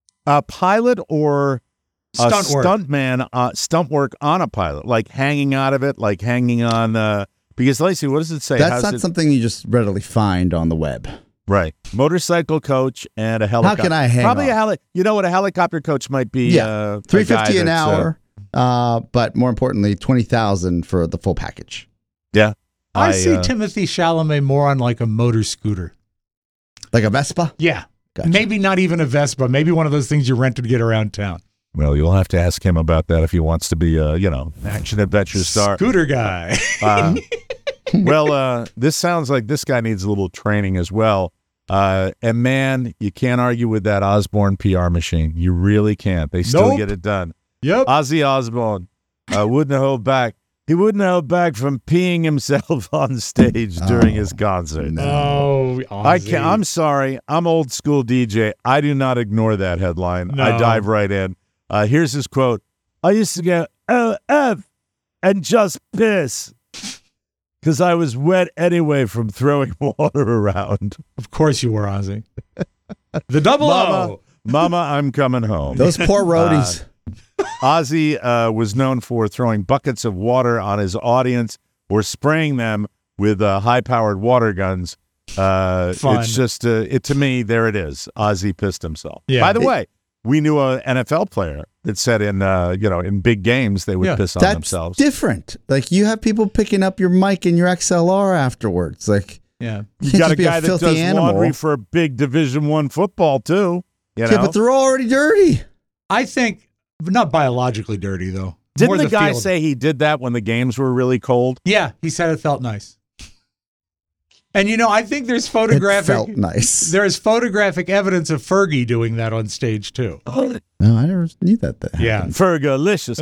A pilot or a Stunt work. stuntman, uh, stunt work on a pilot, like hanging out of it, like hanging on. Uh, because Lacey, what does it say? That's How's not it- something you just readily find on the web. right. Motorcycle coach and a helicopter. can I hang Probably a off? heli- You know what a helicopter coach might be? Yeah. uh, a Three guy fifty an that's, uh, hour, uh, but more importantly, twenty thousand for the full package. yeah. I, see uh, Timothy Chalamet more on like a motor scooter. Like a Vespa? Yeah. Gotcha. Maybe not even a Vespa. Maybe one of those things you rent to get around town. Well, you'll have to ask him about that if he wants to be a, you know, an action adventure star. Scooter guy. Uh, well, uh, this sounds like this guy needs a little training as well. Uh, and man, you can't argue with that Osborne P R machine. You really can't. They still Nope. get it done. Yep. Ozzy Osbourne uh, wouldn't hold back. He wouldn't hold back from peeing himself on stage during his concert. Oh, I Ozzy. can't. I'm sorry. I'm old school D J. I do not ignore that headline. I No. dive right in. Uh, here's his quote. I used to go, oh, F, and just piss. Because I was wet anyway from throwing water around. Of course you were, Ozzy. The double Mama, O. Mama, I'm coming home. Those poor roadies. Uh, Ozzy uh, was known for throwing buckets of water on his audience or spraying them with uh, high-powered water guns. Uh, Fun. It's just, uh, it to me, there it is. Ozzy pissed himself. Yeah. By the way, we knew an N F L player that said in, uh, you know, in big games they would Yeah. piss on That's themselves. different. Like, you have people picking up your mic and your X L R afterwards. Like, Yeah. you You can't got a just be guy that filthy does animal. laundry for big Division One football too. You know? Yeah, but they're already dirty. I think, not biologically dirty, though. Didn't More the, guy field. say he did that when the games were really cold? Yeah, he said it felt nice. And, you know, I think there's It photographic. felt nice. There is photographic evidence of Fergie doing that on stage, too. No, I never knew that. that Yeah. happened. Fergalicious.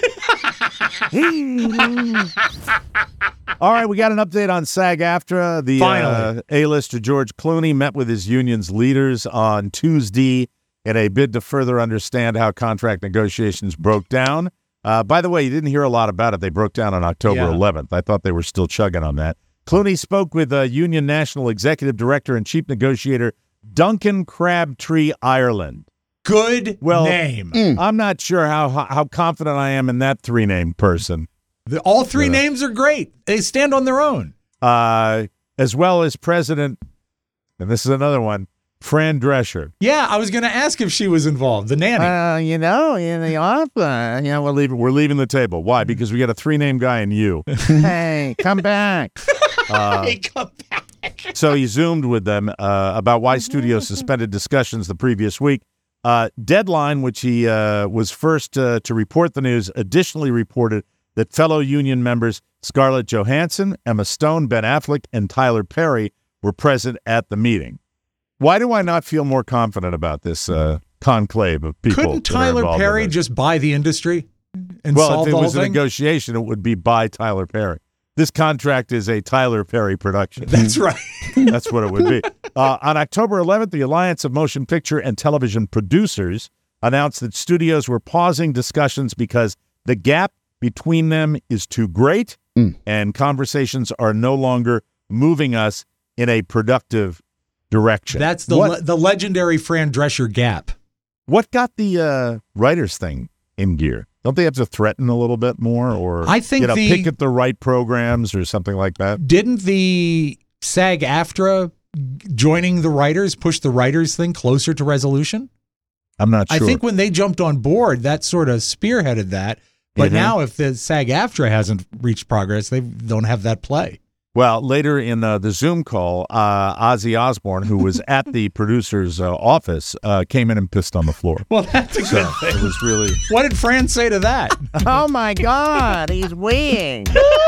All right, we got an update on SAG-AFTRA. The Finally. uh, A-lister George Clooney met with his union's leaders on Tuesday in a bid to further understand how contract negotiations broke down. Uh, by the way, you didn't hear a lot about it. They broke down on October Yeah. eleventh. I thought they were still chugging on that. Clooney spoke with uh, Union National Executive Director and Chief Negotiator Duncan Crabtree Ireland. Good Well, name. I'm not sure how, how how confident I am in that three-name person. The, all three Yeah. names are great. They stand on their own. Uh, as well as President, and this is another one, Fran Drescher. Yeah, I was going to ask if she was involved. The nanny. Uh, you know, in the office, you know, we're leaving, we're leaving the table. Why? Because we got a three-name guy in you. Hey, come back. Uh, Hey, come back. So he Zoomed with them uh, about why studios suspended discussions the previous week. Uh, Deadline, which he uh, was first uh, to report the news, additionally reported that fellow union members Scarlett Johansson, Emma Stone, Ben Affleck, and Tyler Perry were present at the meeting. Why do I not feel more confident about this uh, conclave of people? Couldn't that are Tyler involved in Perry this? just buy the industry and Well, solve if it the whole was a thing? negotiation, it would be by Tyler Perry. This contract is a Tyler Perry production. That's right. That's what it would be. Uh, on October eleventh, the Alliance of Motion Picture and Television Producers announced that studios were pausing discussions because the gap between them is too great Mm. and conversations are no longer moving us in a productive direction. That's the what, le- the legendary Fran Drescher gap. what got the uh, writers thing in gear? Don't they have to threaten a little bit more, or I think you know, the- pick at the right programs or something like that? Didn't the SAG-AFTRA joining the writers push the writers thing closer to resolution? I'm not sure. I think when they jumped on board, that sort of spearheaded that. But Mhm. now, if the SAG-AFTRA hasn't reached progress, they don't have that play. Well, later in uh, the Zoom call, uh, Ozzy Osbourne, who was at the producer's uh, office, uh, came in and pissed on the floor. Well, that's a So good thing. it was really. What did Fran say to that? Oh my God, he's weeing.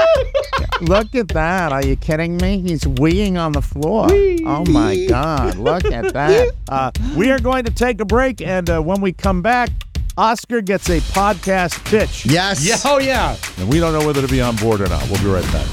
Look at that. Are you kidding me? He's weeing on the floor. Oh my God, look at that. Uh, we are going to take a break, and uh, when we come back, Oscar gets a podcast pitch. Yes. Yeah, oh, yeah. And we don't know whether to be on board or not. We'll be right back.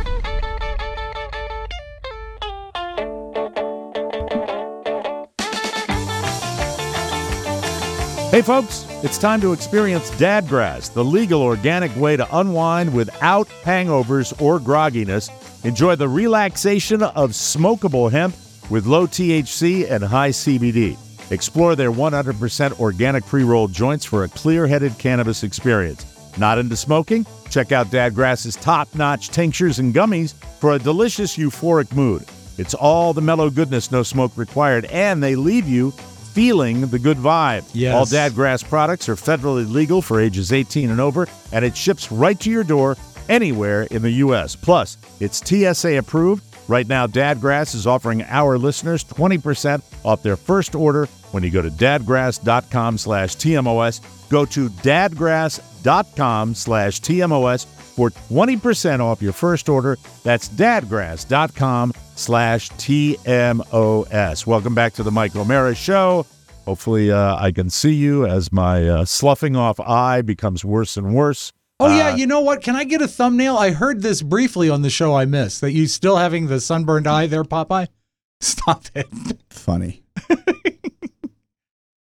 Hey folks, it's time to experience Dadgrass, the legal organic way to unwind without hangovers or grogginess. Enjoy the relaxation of smokable hemp with low T H C and high C B D. Explore their one hundred percent organic pre-rolled joints for a clear-headed cannabis experience. Not into smoking? Check out Dadgrass's top-notch tinctures and gummies for a delicious euphoric mood. It's all the mellow goodness, no smoke required, and they leave you feeling the good vibe. Yes. All Dadgrass products are federally legal for ages eighteen and over, and it ships right to your door anywhere in the U S. Plus, it's T S A approved. Right now, Dadgrass is offering our listeners twenty percent off their first order when you go to dadgrass.com slash TMOS. Go to dadgrass.com slash TMOS for twenty percent off your first order. That's dadgrass.com slash TMOS. Welcome back to the Mike O'Mara Show. Hopefully uh, I can see you as my uh, sloughing off eye becomes worse and worse. Oh, yeah, Uh, you know what? Can I get a thumbnail? I heard this briefly on the show I missed, that you still having the sunburned eye there, Popeye? Stop it. Funny.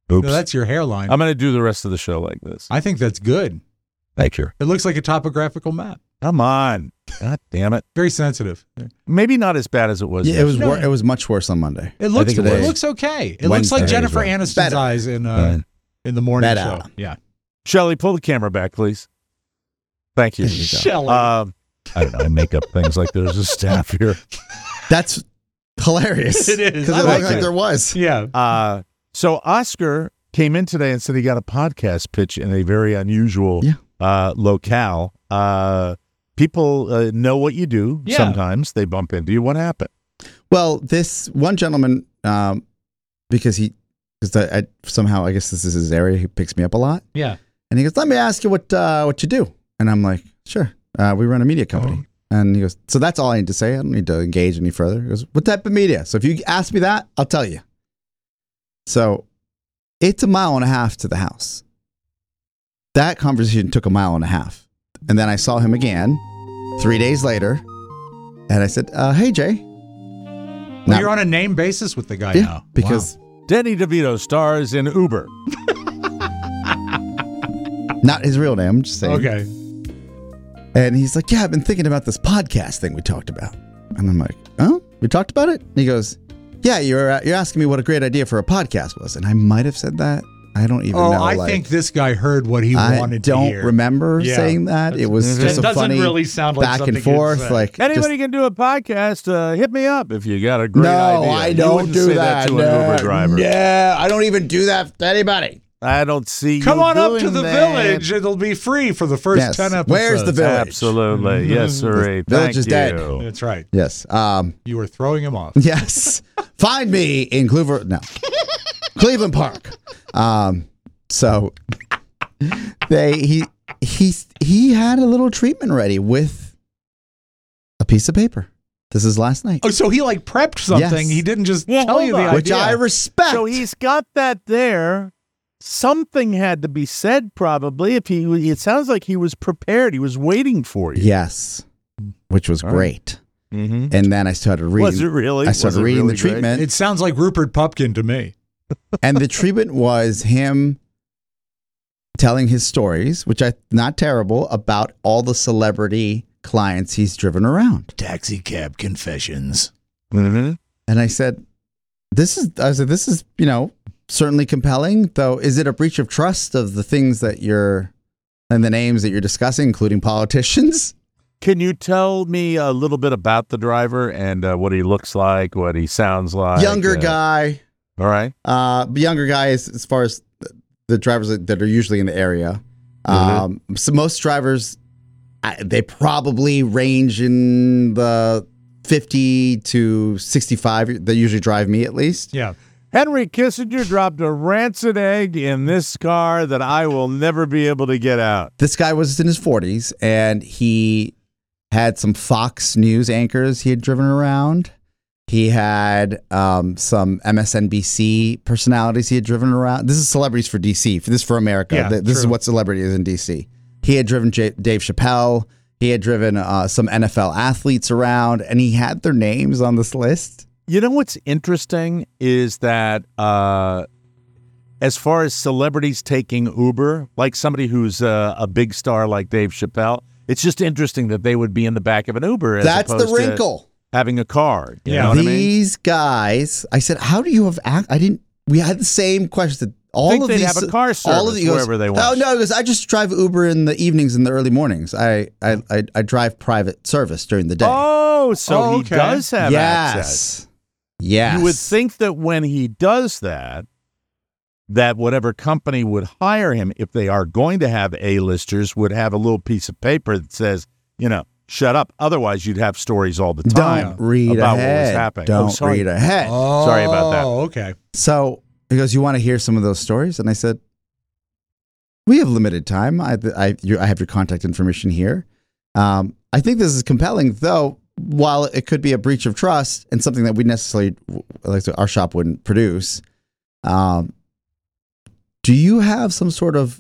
Oops. No, that's your hairline. I'm going to do the rest of the show like this. I think that's good. Thank you. It looks like a topographical map. Come on. God damn it. Very sensitive. Maybe not as bad as it was. Yeah, it was yesterday. wor- it was much worse on Monday. It looks I think it today- looks okay. It looks Wednesday like as Jennifer well. Aniston's Better. eyes in uh, Right. in the morning Better. show. Yeah. Shelley, pull the camera back, please. Thank you. Shelley. Um, I don't know. I make up things like there's a staff here. That's hilarious. It is. Because I it like looked like it. there was. Yeah. Uh, so Oscar came in today and said he got a podcast pitch in a very unusual Yeah. uh, locale. Uh, people uh, know what you do. Yeah. Sometimes they bump into you. What happened? Well, this one gentleman, um, because he, because I, I somehow I guess this is his area. He picks me up a lot, Yeah. and he goes, "Let me ask you what uh, what you do." And I'm like, "Sure, uh, we run a media company." Oh. And he goes, "So that's all I need to say. I don't need to engage any further." He goes, "What type of media?" So if you ask me that, I'll tell you. So it's a mile and a half to the house. That conversation took a mile and a half, and then I saw him again three days later, and I said, uh, "Hey, Jay." Well, Now- you're on a name basis with the guy yeah, now. because. Danny DeVito stars in Uber. Not his real name, I'm just Wow. saying. Okay. And he's like, "Yeah, I've been thinking about this podcast thing we talked about." And I'm like, "Oh, we talked about it?" And he goes, "Yeah, you're uh, you're asking me what a great idea for a podcast was." And I might have said that. I don't even Oh, know. I like, think this guy heard what he I wanted to don't hear. remember Yeah. saying that. It was That just a doesn't funny really sound like back something and you'd forth. say. Like Anybody just- can do a podcast. Uh, hit me up if you got a great no, idea. I You don't wouldn't do say that. to no, an Uber driver. Yeah, I don't even do that to anybody. I don't see Come you on up to doing the that. village. It'll be free for the first Yes. ten episodes. Where's the village? Absolutely. Yes, sir. village Thank is you. dead. That's right. Yes. Um. You were throwing him off. Yes. Find me in Cleveland. No. Cleveland Park. Um. So they he he he had a little treatment ready with a piece of paper. This is last night, Oh, so he like prepped something. Yes. He didn't just Well, tell you the hold on. which idea. I respect. So he's got that there. Something had to be said, probably. If he, it sounds like he was prepared. He was waiting for you. yes, which was All right. great. Mm-hmm. And then I started reading. Was it really? I started Was it reading really the great? treatment, It sounds like Rupert Pupkin to me. and the treatment was him telling his stories, which I not terrible, about all the celebrity clients he's driven around. Taxi cab confessions. Mm-hmm. And I said, "This is," I said, "This is, you know, certainly compelling. Though, is it a breach of trust of the things that you're and the names that you're discussing, including politicians?" Can you tell me a little bit about the driver and uh, what he looks like, what he sounds like? Younger uh, guy, All right. uh, younger guy as, as far as the drivers that that are usually in the area. Um, so most drivers, I- they probably range in the fifty to sixty-five. They usually drive me at least. Yeah. Henry Kissinger dropped a rancid egg in this car that I will never be able to get out. This guy was in his forties, and he had some Fox News anchors he had driven around. He had um, some M S N B C personalities he had driven around. This is celebrities for D C. For this is for America. Yeah, Th- this is true. what celebrity is in D C. He had driven J- Dave Chappelle. He had driven uh, some N F L athletes around, and he had their names on this list. You know what's interesting is that uh, as far as celebrities taking Uber, like somebody who's uh, a big star like Dave Chappelle, it's just interesting that they would be in the back of an Uber as That's the opposed to wrinkle. having a car. You Yeah. know what I mean? These guys, I said, how do you have act? I didn't. We had the same question. All Think of they'd these, have a car all service of the, he goes, wherever they want. Oh no, because I just drive Uber in the evenings and the early mornings. I I I, I drive private service during the day. Oh, so Oh, he okay. does have yes, access. yes. You would think that when he does that, that whatever company would hire him, if they are going to have A-listers, would have a little piece of paper that says, you know, shut up. Otherwise, you'd have stories all the time Don't read about ahead. what was happening. Don't oh, sorry. read ahead. Oh, Sorry about that. Okay. So he goes, "You want to hear some of those stories?" And I said, "We have limited time. I I, you, I have your contact information here. Um, I think this is compelling, though. While it could be a breach of trust and something that we necessarily, like our shop wouldn't produce, um, do you have some sort of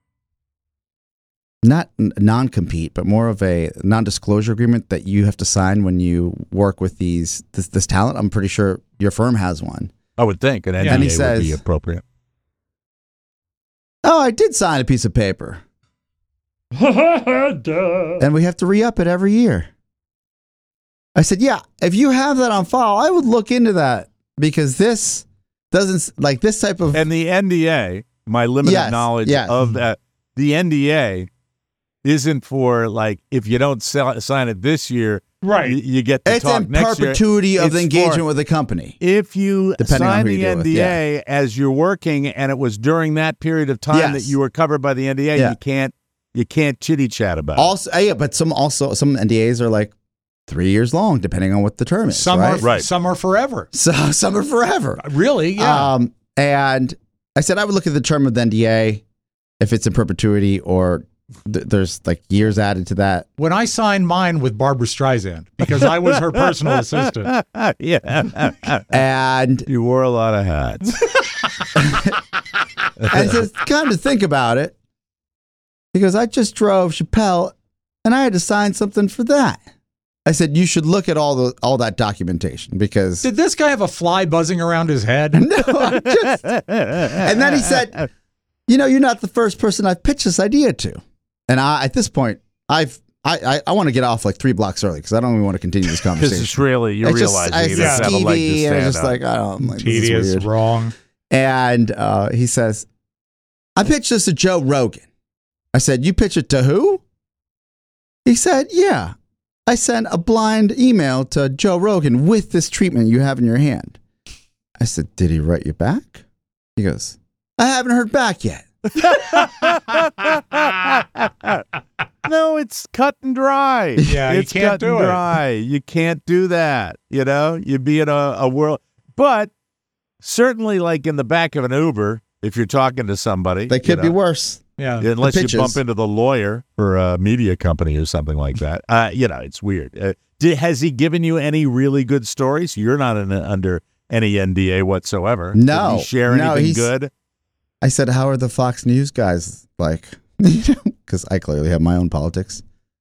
not n- non-compete, but more of a non-disclosure agreement that you have to sign when you work with these this, this talent? I'm pretty sure your firm has one." I would think an N D A And he would says- be appropriate. Oh, I did sign a piece of paper. And we have to re-up it every year. I said, yeah, if you have that on file, I would look into that because this doesn't, like this type of... And the N D A, my limited Yes, knowledge yes. of that, the N D A isn't for like, if you don't sell, sign it this year, Right. you, you get to It's talk in next year. perpetuity of It's the engagement for- with the company. If you Depending on sign who you the deal N with, D A as you're working and it was during that period of time Yes. that you were covered by the N D A, Yeah. you can't you can't chitty chat about it. Also, uh, yeah, but some also some N D As are like three years long, depending on what the term is. Some right? are Right. some are forever. So some are forever. Really? Yeah. Um, and I said I would look at the term of the N D A if it's in perpetuity or th- there's like years added to that. when I signed mine with Barbara Streisand because I was her personal assistant. yeah. And You wore a lot of hats. and just kind of think about it, because I just drove Chappelle and I had to sign something for that. I said you should look at all the all that documentation because Did this guy have a fly buzzing around his head? no, I just, and then he said, you know, you're not the first person I've pitched this idea to. And I, at this point, I've, I, I, I want to get off like three blocks early because I don't even want to continue this Because conversation. it's really, you It's just- realize I you said just have a leg to skeevy, and I stand was just on. like, I don't like, this is Tedious, weird. wrong. And uh, he says, I pitched this to Joe Rogan. I said, you pitch it to who? He said, yeah. I sent a blind email to Joe Rogan with this treatment you have in your hand. I said, did he write you back? He goes, I haven't heard back yet. No, it's cut and dry. Yeah, you it's can't cut do and it. dry. You can't do that. You know, you'd be in a, a world. But certainly, like in the back of an Uber, if you're talking to somebody, They you could be know, worse. Yeah. unless the you pitches. bump into the lawyer for a media company or something like that. Uh, you know, it's weird. Uh, did, has he given you any really good stories? You're not in a, under any N D A whatsoever. No. Did he share No, anything he's- good? I said, how are the Fox News guys like? Because I clearly have my own politics.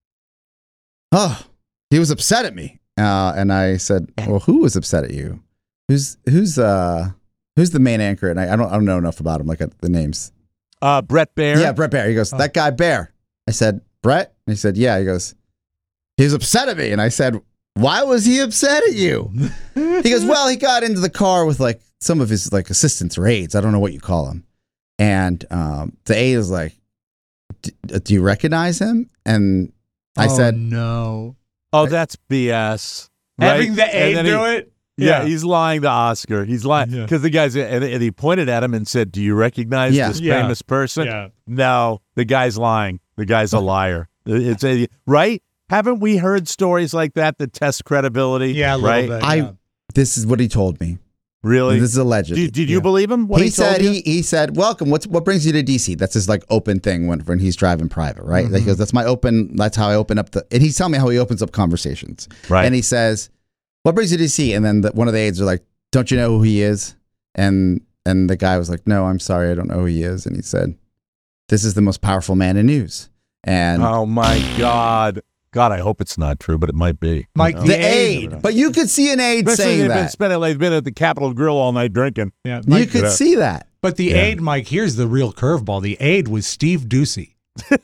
Oh, he was upset at me. Uh, and I said, well, who was upset at you? Who's who's uh who's the main anchor? And I, I don't I don't know enough about him, like uh, the names. Uh, Brett Baer. Yeah, Brett Baer. He goes, that guy Baer. I said, Brett? And he said, yeah. He goes, he was upset at me. And I said, why was he upset at you? He goes, well, he got into the car with like some of his like assistants or aides. I don't know what you call them. And um, the aide was like, do you recognize him? And I Oh, said, no. Oh, that's B S. right? Having the And aide then do he- it? Yeah, he's lying to Oscar. He's lying Yeah. because the guy's and, and he pointed at him and said, "Do you recognize Yeah. this Yeah. famous person?" Yeah. No, the guy's lying. The guy's a liar. It's a right. Haven't we heard stories like that that test credibility? Yeah, a little right. bit. I, yeah. this is what he told me. Really? This is alleged. Did, did you Yeah. believe him? What he, he, told said you? he he said, "Welcome. What's what brings you to D C?" That's his like open thing when when he's driving private, right? Like, he goes, "That's my open. That's how I open up the." And he's telling me how he opens up conversations. Right. And he says, "What brings you to D C?" And then the, one of the aides are like, "Don't you know who he is?" And and the guy was like, "No, I'm sorry, I don't know who he is." And he said, "This is the most powerful man in news." And Oh my God. God, I hope it's not true, but it might be. Mike, You know? the the aide- aide, but you could see an aide Especially saying they've been that. spending, they've been at the Capitol Grill all night drinking. Yeah. You Mike, could Yeah. see that. but the Yeah. aide, Mike, here's the real curveball. The aide was Steve Ducey.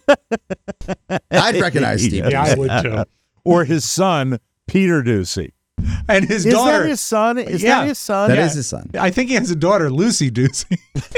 I'd recognize Steve. Yeah, I would too. Or his son, Peter Ducey. And his Is daughter. that his son? Is Yeah. that his son? That Yeah. is his son. I think he has a daughter, Lucy Ducey.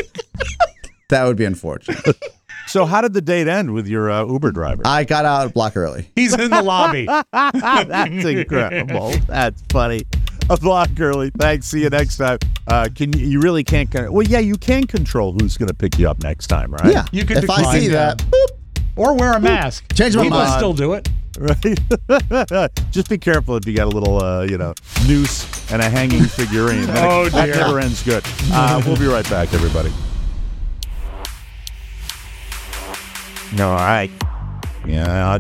That would be unfortunate. So how did the date end with your uh, Uber driver? I got out a block early. He's in the lobby. That's incredible. That's funny. A block early. Thanks. See you next time. Uh, can you, you really can't? Con- well, yeah, you can control who's going to pick you up next time, right? Yeah. You can if I decline, see yeah. that, boop, Or wear a mask. Change my People mind. still do it. Right. Just be careful if you got a little, uh, you know, noose and a hanging figurine. That, Oh, that dear. never ends good. Uh, we'll be right back, everybody. All right. Yeah.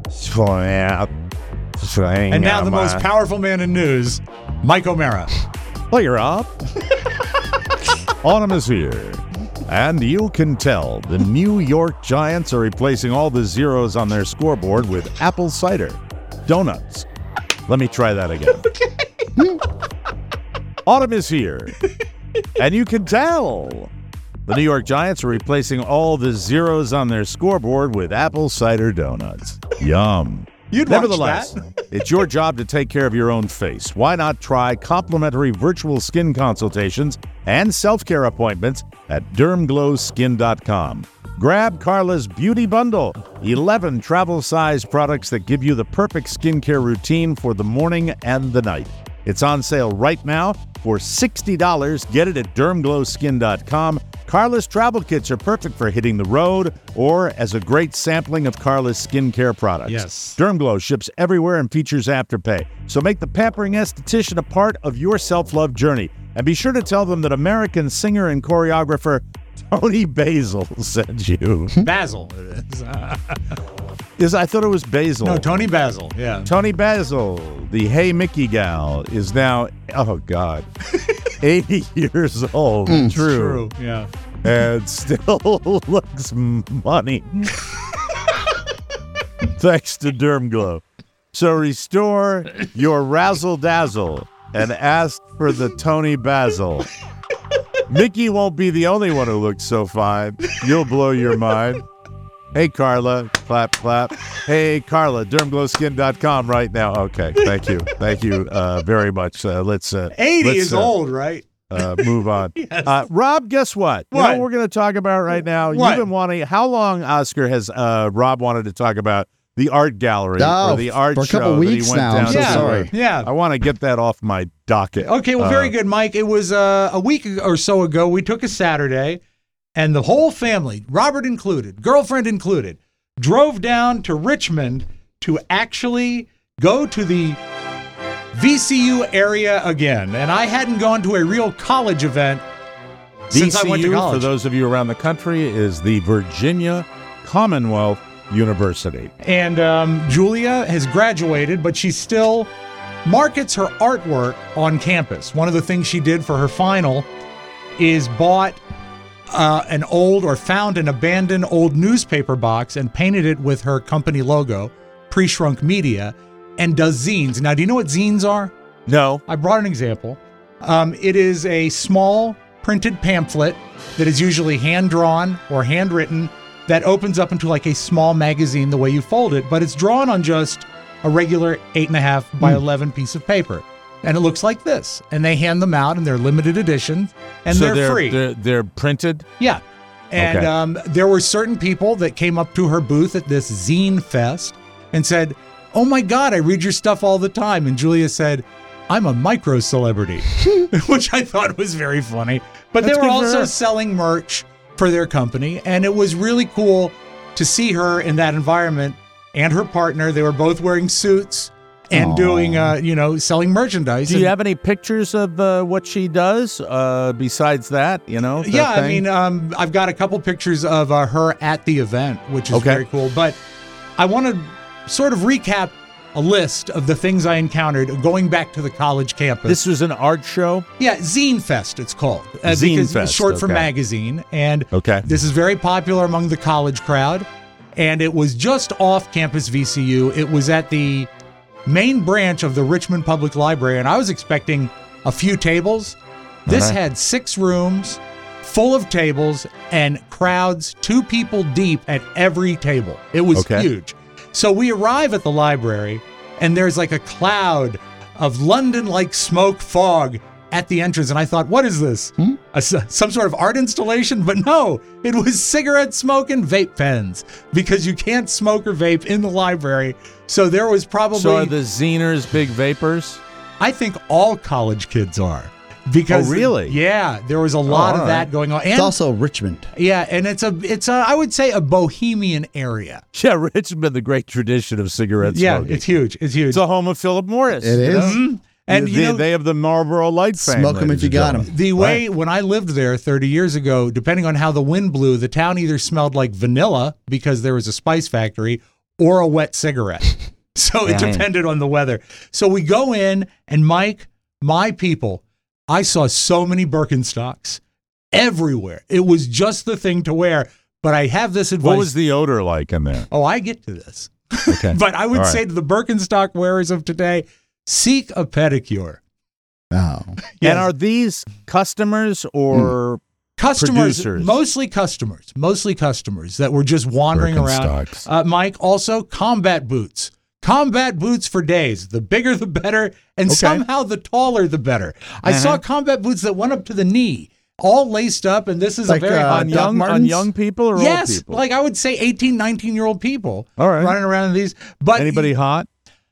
And now the most powerful man in news, Mike O'Mara. Player up. Autumn is here. And you can tell the New York Giants are replacing all the zeros on their scoreboard with apple cider donuts. Let me try that again. Autumn is here. And you can tell The New York Giants are replacing all the zeros on their scoreboard with apple cider donuts. Yum. You'd watch Nevertheless, that. it's your job to take care of your own face. Why not try complimentary virtual skin consultations and self-care appointments at derm glow skin dot com. Grab Carla's Beauty Bundle, eleven travel-sized products that give you the perfect skincare routine for the morning and the night. It's on sale right now for sixty dollars. Get it at derm glow skin dot com. Carla's travel kits are perfect for hitting the road or as a great sampling of Carla's skincare products. Yes. Dermglow ships everywhere and features Afterpay. So make the pampering esthetician a part of your self-love journey. And be sure to tell them that American singer and choreographer Tony Basil sent you. Basil. It is. Is I thought it was Basil. No, Tony Basil. Yeah. Tony Basil, the Hey Mickey gal, is now, oh God, eighty years old. Mm. True. True. Yeah. And still looks money. Thanks to Dermglow. So restore your razzle dazzle and ask for the Tony Basil. Mickey won't be the only one who looks so fine. You'll blow your mind. Hey, Carla. Clap, clap. Hey, Carla, derm glow skin dot com right now. Okay, thank you. Thank you uh, very much. Uh, let's uh, eighty let's, is uh, old, right? uh, move on. Yes. uh, Rob, guess what? You know What? what we're going to talk about right now? What? You've been wanting, how long, Oscar, has uh, Rob wanted to talk about the art gallery Oh, or the art for a couple show that he weeks went now. down I'm so to? yeah. sorry. Yeah. I want to get that off my docket. Okay, well, very good, Mike. It was uh, a week or so ago. We took a Saturday, and the whole family, Robert included, girlfriend included, drove down to Richmond to actually go to the V C U area again. And I hadn't gone to a real college event since I went to V C U, college. for those of you around the country, is the Virginia Commonwealth University. And um, Julia has graduated, but she still markets her artwork on campus. One of the things she did for her final is bought uh, an old or found an abandoned old newspaper box and painted it with her company logo, Pre-Shrunk Media, and does zines. Now, do you know what zines are? No. I brought an example. Um, it is a small printed pamphlet that is usually hand-drawn or handwritten that opens up into like a small magazine the way you fold it, but it's drawn on just a regular eight and a half by eleven piece of paper. And it looks like this. And they hand them out, and they're limited editions, and so they're, they're free. They're, they're printed? Yeah. And Okay. um, there were certain people that came up to her booth at this zine fest and said, "Oh my God, I read your stuff all the time." And Julia said, "I'm a micro celebrity," which I thought was very funny. But That's they were good for also her. selling merch for their company. And it was really cool to see her in that environment and her partner. They were both wearing suits and Aw. doing, uh, you know, selling merchandise. Do you And- have any pictures of uh, what she does uh, besides that, you know? that Yeah, I thing? mean, um, I've got a couple pictures of uh, her at the event, which is Okay. very cool. But I want to sort of recap a list of the things I encountered going back to the college campus. This was an art show? yeah, Zine Fest, it's called. Uh, Zine because Fest, it's short for okay. magazine. And Okay. this is very popular among the college crowd. And it was just off campus V C U. It was at the main branch of the Richmond Public Library. And I was expecting a few tables. This All right. had six rooms full of tables and crowds, two people deep at every table. It was Okay. huge. So we arrive at the library, and there's like a cloud of London-like smoke fog at the entrance. And I thought, what is this? Hmm? A s some sort of art installation? But no, it was cigarette smoke and vape pens, because you can't smoke or vape in the library. So there was probably, So are the Ziners big vapors? I think all college kids are. Because Oh, really? Yeah, there was a lot all of right. that going on. It's And also Richmond. yeah, and it's a it's a I would say a bohemian area. Yeah, Richmond, the great tradition of cigarette Yeah, smoking. it's huge. It's huge. It's a home of Philip Morris. It you is. know? Mhm. And they, you know, they have the Marlboro Light fame. Smoke 'em ladies if you and got gentlemen. 'em. the way when I lived there thirty years ago, depending on how the wind blew, the town either smelled like vanilla because there was a spice factory or a wet cigarette. So it Yeah. depended on the weather. So we go in, and Mike, my people, I saw so many Birkenstocks everywhere. It was just the thing to wear. But I have this advice. What was the odor like in there? Oh, I get to this. Okay. But I would All right. say to the Birkenstock wearers of today, seek a pedicure. Oh. Yes. And are these customers or customers, producers. mostly customers, mostly customers that were just wandering around. Birkenstocks. Uh, Mike, also combat boots. Combat boots for days. The bigger, the better, and somehow the taller, the better. I Uh-huh. saw combat boots that went up to the knee, all laced up, and this is Like, a very uh, hot on Doc young on Martens? young people or yes, old people? like I would say eighteen, nineteen-year-old people All right. running around in these. But Anybody hot?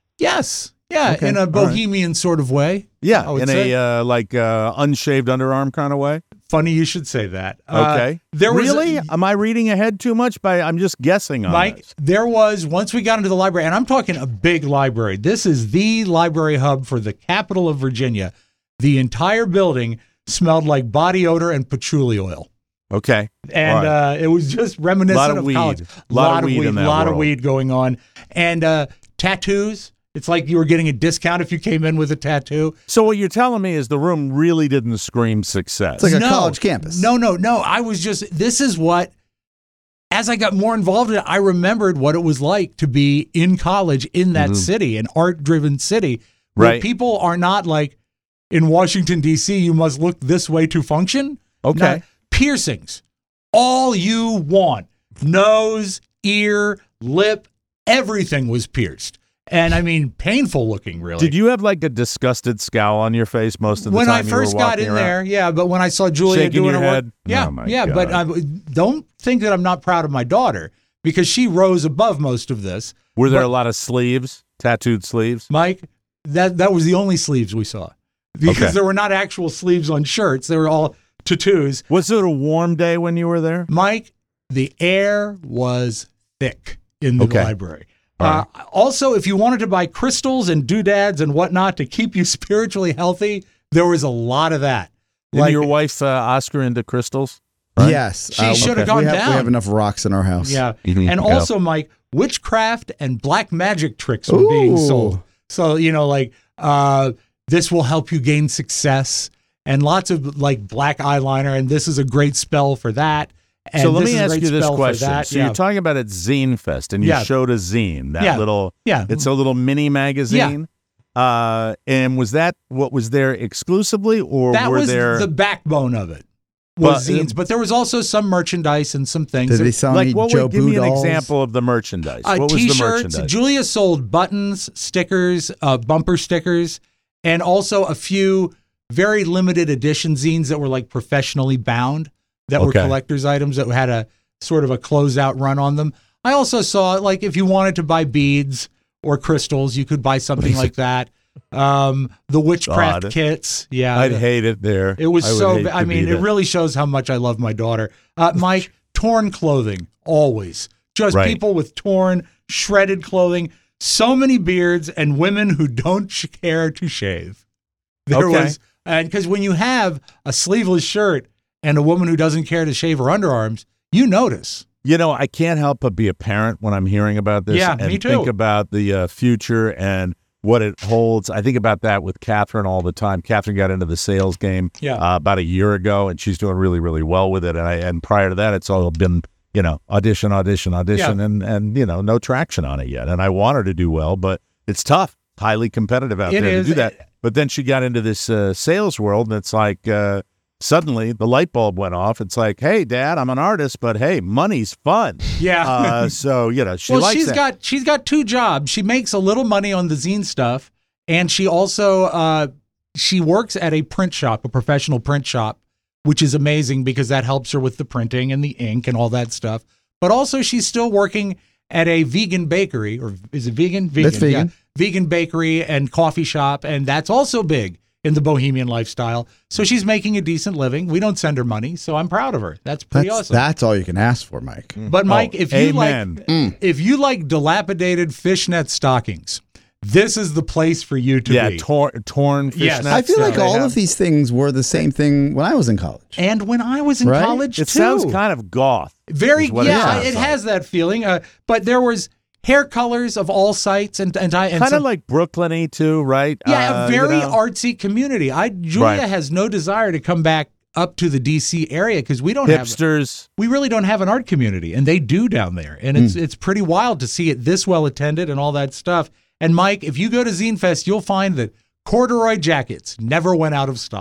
Yes. Yeah, Okay, in a all right. bohemian sort of way. I Yeah, would in say. a uh, like uh, unshaved underarm kind of way. Funny you should say that. Uh, Okay. there was really? a- Am I reading ahead too much? By I'm just guessing on Mike, this. there was, once we got into the library, and I'm talking a big library. This is the library hub for the capital of Virginia. The entire building smelled like body odor and patchouli oil. Okay. And Right. uh, it was just reminiscent Lot of of weed. college. Lot of weed in that lot of world. weed going on. And uh, tattoos. It's like you were getting a discount if you came in with a tattoo. So what you're telling me is the room really didn't scream success. It's like a No. college campus. No, no, no. I was just, this is what, as I got more involved in it, I remembered what it was like to be in college in that city, an art driven city, where Right. people are not like in Washington, D C, you must look this way to function. Okay. Not- piercings, all you want, nose, ear, lip, everything was pierced. And I mean, painful looking, really. Did you have like a disgusted scowl on your face most of the when time I you were first got walking in around? there, yeah, but when I saw Julia Shaking doing your her work, head? yeah, Oh, my yeah, but I, don't think that I'm not proud of my daughter because she rose above most of this. Were there But- a lot of sleeves, tattooed sleeves? Mike, that that was the only sleeves we saw because Okay. there were not actual sleeves on shirts; they were all tattoos. Was it a warm day when you were there? Mike, the air was thick in the Okay. library. Uh, also, if you wanted to buy crystals and doodads and whatnot to keep you spiritually healthy, there was a lot of that. Did your wife uh, Oscar into crystals? Right? Yes. She should have we gone have, down. We have enough rocks in our house. Yeah. Mhm. And Yeah. also, Mike, witchcraft and black magic tricks were being Ooh. sold. So, you know, like, uh, this will help you gain success and lots of like black eyeliner. And this is a great spell for that. And So let this me is a ask great you this spell for question. that. So yeah. you're talking about at Zine Fest, and you Yeah. showed a zine, that Yeah. little, Yeah. it's a little mini magazine. Uh, and was that what was there exclusively, or that were was there the backbone of it. Was But, uh, zines, but there was also some merchandise and some things. Did that- they sell like any what? Joe Would, give Boo me an dolls? example of the merchandise. Uh, what was the T-shirts. merchandise? Julia sold buttons, stickers, uh, bumper stickers, and also a few very limited edition zines that were like professionally bound, that were Okay. collector's items that had a sort of a closeout run on them. I also saw like if you wanted to buy beads or crystals, you could buy something like that. Um, the witchcraft God. kits, yeah, I'd hate it there. it was I would so. hate ba- I to be mean, it there. really shows how much I love my daughter. Uh, Mike, torn clothing, always. Just Right. people with torn, shredded clothing. So many beards and women who don't sh- care to shave. There Okay. was, and because when you have a sleeveless shirt and a woman who doesn't care to shave her underarms, you notice. You know, I can't help but be a parent when I'm hearing about this. Yeah, and me too. think about the uh, future and what it holds. I think about that with Catherine all the time. Catherine got into the sales game Yeah. uh, about a year ago, and she's doing really, really well with it. And I, and prior to that, it's all been, you know, audition, audition, audition, Yeah. and and you know, no traction on it yet. And I want her to do well, but it's tough, highly competitive out It there is. to do that. But then she got into this uh, sales world, and it's like. Uh, Suddenly, the light bulb went off. It's like, hey, Dad, I'm an artist, but hey, money's fun. Yeah. Uh, so you know, she well, likes she's that. got she's got two jobs. She makes a little money on the zine stuff, and she also uh, she works at a print shop, a professional print shop, which is amazing because that helps her with the printing and the ink and all that stuff. But also, she's still working at a vegan bakery, or is it vegan? Vegan, That's vegan. Yeah. Vegan bakery and coffee shop, and that's also big in the bohemian lifestyle. So she's making a decent living. We don't send her money, so I'm proud of her. That's pretty That's, awesome. that's all you can ask for, Mike. But Mike, Oh, if you amen. like, if you like dilapidated fishnet stockings, this is the place for you to yeah, be. torn, torn Yes. fishnets. I feel uh, like they all have- of these things were the same thing when I was in college. And when I was in Right? college, It too, sounds kind of goth. very is what it yeah, sounds it, like. has that feeling. Uh, but there was hair colors of all sites, and and I and Kind some- of like Brooklyn-y too, right? yeah, Uh, a very you know? artsy community. I Julia Right. has no desire to come back up to the D C area because we don't have hipsters. we really don't have an art community, and they do down there, and it's it's pretty wild to see it this well attended and all that stuff. And Mike, if you go to Zine Fest, you'll find that corduroy jackets never went out of style.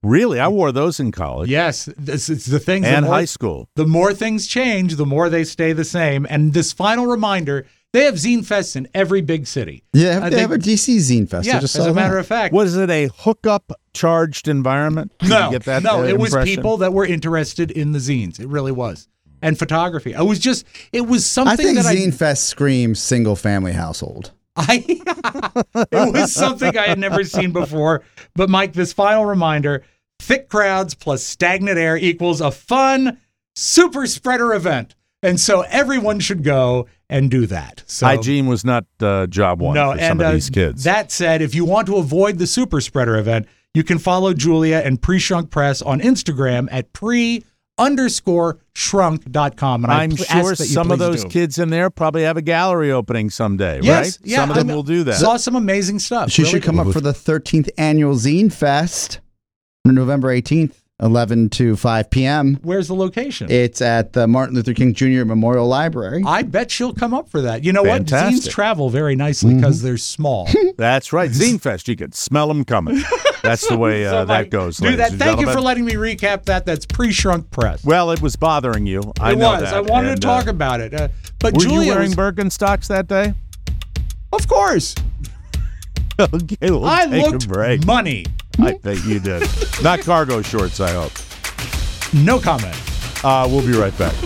Really? I wore those in college Yes, this is the things and the more, high school. The more things change, the more they stay the same. And this final reminder, they have Zine Fests in every big city. Yeah, they, Uh, they have a D C Zine Fest. I Yeah, just as saw a matter that. of fact. Was it a hookup charged environment? Did no, you get that, no, uh, it was impression? people that were interested in the zines. It really was. And photography. It was just, it was something I think that Zine Fest screams single family household. I, it was something I had never seen before. But Mike, this final reminder, thick crowds plus stagnant air equals a fun super spreader event. And so everyone should go and do that. So, Hygiene was not uh, job one no, for and some of uh, these kids. That said, if you want to avoid the super spreader event, you can follow Julia and Pre-Shrunk Press on Instagram at pre underscore shrunk dot com. And I I'm pl- sure ask that you some of please those do. kids in there probably have a gallery opening someday, Yes, right? yeah, some of them I will do that. Saw some amazing stuff. She Really should come cool. up for the thirteenth annual Zine Fest on November eighteenth, eleven to five p.m. Where's the location? It's at the Martin Luther King Junior Memorial Library. I bet she'll come up for that. You know Fantastic. what? Zines travel very nicely because they're small. That's right. Zine Fest. You could smell them coming. That's the way uh, So, that Mike, goes. Do ladies that. and Thank you for gentlemen. letting me recap that. That's Pre-Shrunk Press. Well, it was bothering you. I it know was. that. I wanted And, to talk uh, about it. Uh, but Were Julia you wearing was, Birkenstocks that day? of course. Okay, we'll I take looked a break. money. I bet you did. Not cargo shorts, I hope. No comment. Uh, we'll be right back.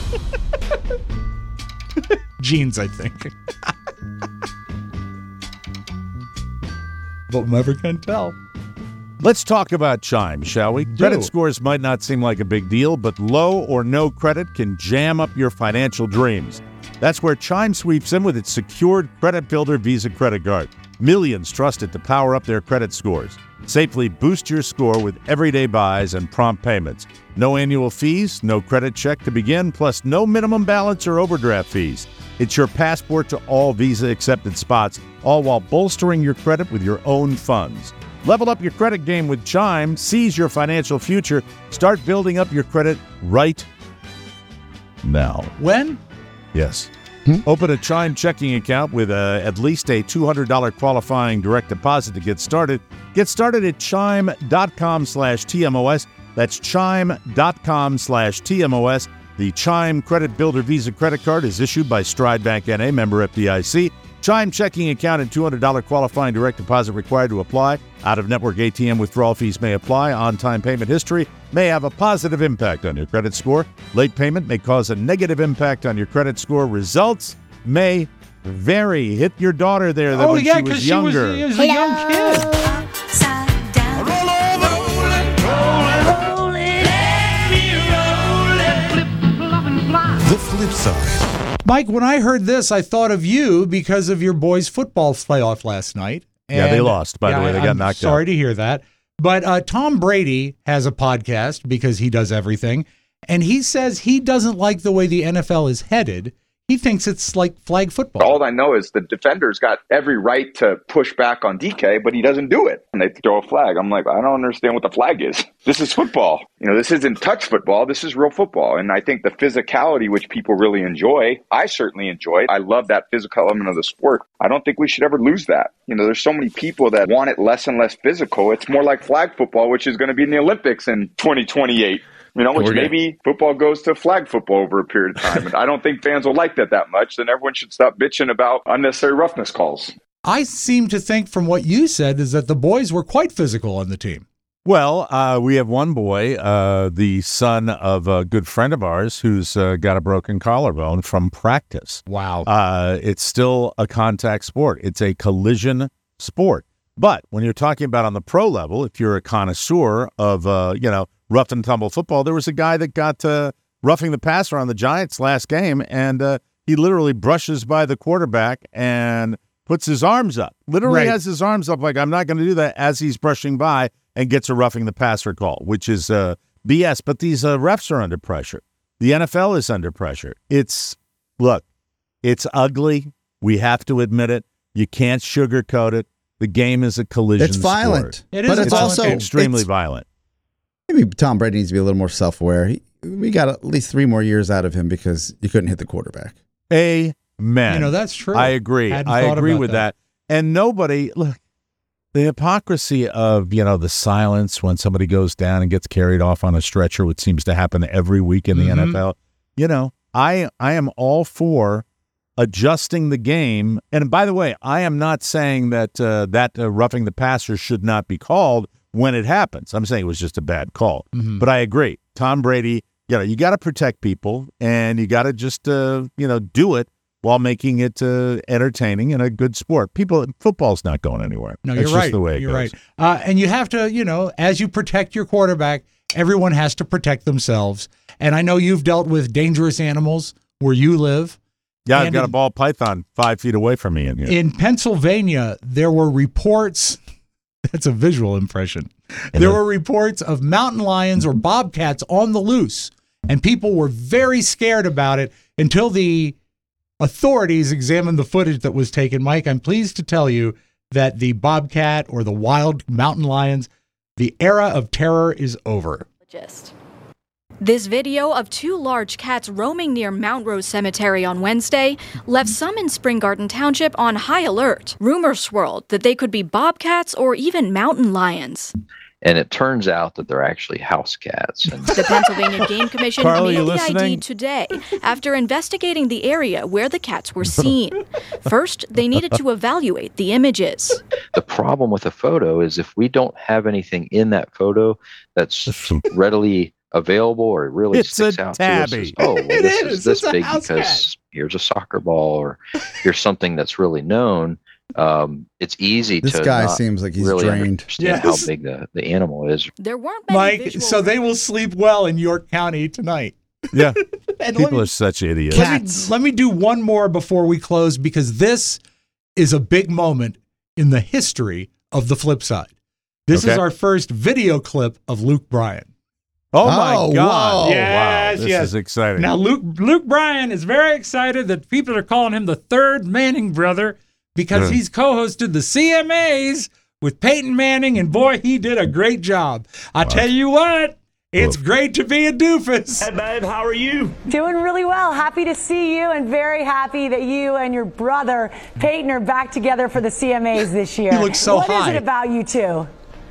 Jeans, I think. But never can tell. Let's talk about Chime, shall we? Credit scores might not seem like a big deal, but low or no credit can jam up your financial dreams. That's where Chime sweeps in with its secured Credit Builder Visa credit card. Millions trust it to power up their credit scores. Safely boost your score with everyday buys and prompt payments. No annual fees, no credit check to begin, plus no minimum balance or overdraft fees. It's your passport to all Visa accepted spots, all while bolstering your credit with your own funds. Level up your credit game with Chime. Seize your financial future. Start building up your credit right now. When? Yes. Open a Chime checking account with uh, at least a two hundred dollars qualifying direct deposit to get started. Get started at chime.com slash TMOS. That's chime.com slash TMOS. The Chime Credit Builder Visa credit card is issued by Stride Bank N A, member F D I C. Chime checking account and two hundred dollars qualifying direct deposit required to apply. Out-of-network A T M withdrawal fees may apply. On-time payment history may have a positive impact on your credit score. Late payment may cause a negative impact on your credit score. Results may vary. Hit your daughter there that Oh, when yeah, she because was she was, younger. she was a young kid. Upside down. Roll over, roll it, roll it, flip, flop, and fly. The flip side. Mike, when I heard this, I thought of you because of your boys' football playoff last night. Yeah, they And- lost, by the yeah, way. They I'm got knocked sorry out. to hear that. But uh, Tom Brady has a podcast because he does everything. And he says he doesn't like the way the N F L is headed. He thinks it's like flag football. All I know is the defender's got every right to push back on D K, but he doesn't do it. And they throw a flag. I'm like, I don't understand what the flag is. This is football. You know, this isn't touch football. This is real football. And I think the physicality, which people really enjoy, I certainly enjoy. I love that physical element of the sport. I don't think we should ever lose that. You know, there's so many people that want it less and less physical. It's more like flag football, which is going to be in the Olympics in twenty twenty-eight. You know, which maybe football goes to flag football over a period of time. And I don't think fans will like that that much. Then everyone should stop bitching about unnecessary roughness calls. I seem to think from what you said is that the boys were quite physical on the team. Well, uh, we have one boy, uh, the son of a good friend of ours, who's uh, got a broken collarbone from practice. Wow. Uh, it's still a contact sport. It's a collision sport. But when you're talking about on the pro level, if you're a connoisseur of, uh, you know, rough and tumble football, there was a guy that got uh, roughing the passer on the Giants last game, and uh, he literally brushes by the quarterback and puts his arms up. Literally Right. has his arms up like, I'm not going to do that, as he's brushing by, and gets a roughing the passer call, which is uh, B S. But these uh, refs are under pressure. The N F L is under pressure. It's, look, it's ugly. We have to admit it. You can't sugarcoat it. The game is a collision It's violent. sport. It is but a it's violent also game. Extremely it's- violent. Maybe Tom Brady needs to be a little more self-aware. He, we got at least three more years out of him because you couldn't hit the quarterback. Amen. You know, that's true. I agree. Hadn't I thought agree about with that. that. And nobody, look, The hypocrisy of, you know, the silence when somebody goes down and gets carried off on a stretcher, which seems to happen every week in the Mhm. N F L. You know, I I am all for adjusting the game. And by the way, I am not saying that uh, that uh, roughing the passer should not be called when it happens. I'm saying it was just a bad call. Mhm. But I agree. Tom Brady, you know, you got to protect people and you got to just, uh, you know, do it while making it uh, entertaining and a good sport. People, football's not going anywhere. No, That's you're just right. the way it you're goes. right. Uh, and you have to, you know, as you protect your quarterback, everyone has to protect themselves. And I know you've dealt with dangerous animals where you live. Yeah, I've And got a in- ball python five feet away from me in here. In Pennsylvania, there were reports. That's a visual impression. There were reports of mountain lions or bobcats on the loose, and people were very scared about it until the authorities examined the footage that was taken. Mike, I'm pleased to tell you that the bobcat or the wild mountain lions, the era of terror is over. This video of two large cats roaming near Mount Rose Cemetery on Wednesday left some in Spring Garden Township on high alert. Rumors swirled that they could be bobcats or even mountain lions. And it turns out that they're actually house cats. And The Pennsylvania Game Commission Carl, you made the I D listening? today after investigating the area where the cats were seen. First, they needed to evaluate the images. the problem with a photo is if we don't have anything in that photo that's readily available or it really It's sticks a out to us, tabby. is, oh, well, It this is. is this It's a big house because cat. here's a soccer ball or here's something that's really known. Um, it's easy This to guy not seems like he's really drained. understand Yes. how big the, the animal is. There weren't many Mike, visual so they will sleep well in York County tonight. Yeah, And let people me- are such idiots. Let me, let me do one more before we close because this is a big moment in the history of the flip side. This is Okay. our first video clip of Luke Bryan. Oh, my Oh, God. whoa. Yes, wow. This yes. is exciting. Now, Luke Luke Bryan is very excited that people are calling him the third Manning brother because Yeah. he's co-hosted the C M As with Peyton Manning, and boy, he did a great job. I tell you what, it's great to be a doofus. Hey, babe, how are you? Doing really well. Happy to see you and very happy that you and your brother Peyton are back together for the C M As this year. He looks so What is high. it about you two?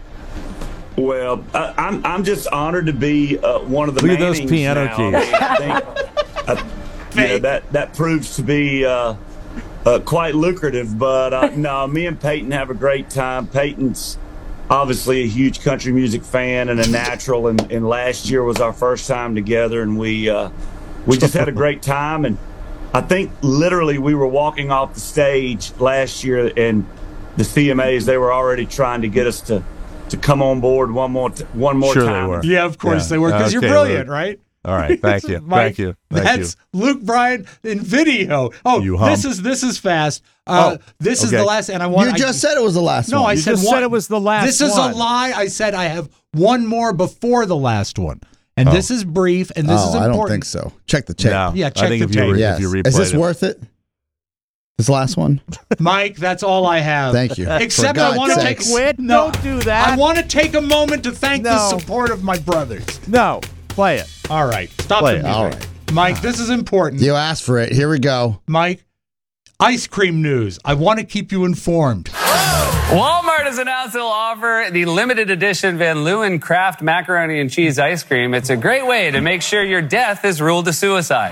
Well, I, I'm I'm just honored to be uh, one of the Look at those Mannings piano now. keys. I think, uh, you know, that that proves to be uh, uh, quite lucrative. But uh, no, me and Peyton have a great time. Peyton's obviously a huge country music fan and a natural, and, and last year was our first time together, and we uh, we just had a great time. And I think literally we were walking off the stage last year, and the C M As, they were already trying to get us to. to come on board one more t- one more Sure they time. were. Yeah, of course Yeah. they were because you're Okay, brilliant, Luke. right? All right. Thank you. Mike, Thank you. Thank that's you. Luke Bryan in video. Oh, You this hum. is this is fast. Uh, Oh, this is okay. the last, and I want. You I- just said it was the last no. one. I You said just one. said it was the last This is one. a lie. I said I have one more before the last one, and Oh. this is brief, and this oh, is I important. don't think so. Check the tape. No, Yeah, I check think the if you, tape. re- Yes. if you replayed Is this it. worth it? This last one? Mike, that's all I have. Thank you. Except For I God's want to take sakes. Quit. No, Don't do that. I want to take a moment to thank the No. support of my brothers. No, play it. All right, stop Play the it. music. All right. Mike, this is important. You asked for it. Here we go. Mike, ice cream news. I want to keep you informed. Walmart has announced they'll offer the limited edition Van Leeuwen Kraft macaroni and cheese ice cream. It's a great way to make sure your death is ruled a suicide.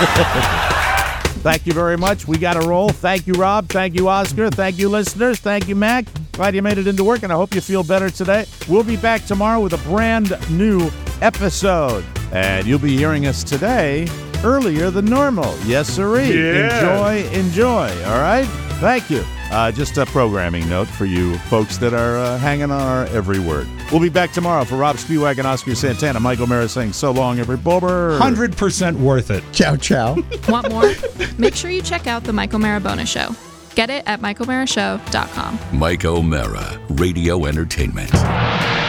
Thank you very much. We got to roll. Thank you, Rob. Thank you, Oscar. Thank you, listeners. Thank you, Mac. Glad you made it into work, and I hope you feel better today. We'll be back tomorrow with a brand new episode, and you'll be hearing us today earlier than normal. Yes, sirree. Yeah. Enjoy, enjoy. All right? Thank you. Uh, just a programming note for you folks that are uh, hanging on our every word. We'll be back tomorrow for Rob Spiewak and Oscar Santana. Michael Mara saying so long, every bobber. one hundred percent worth it. Ciao, ciao. Want more? Make sure you check out the Mike O'Mara Bonus Show. Get it at mike o'mara show dot com. Mike O'Mara, Radio Entertainment.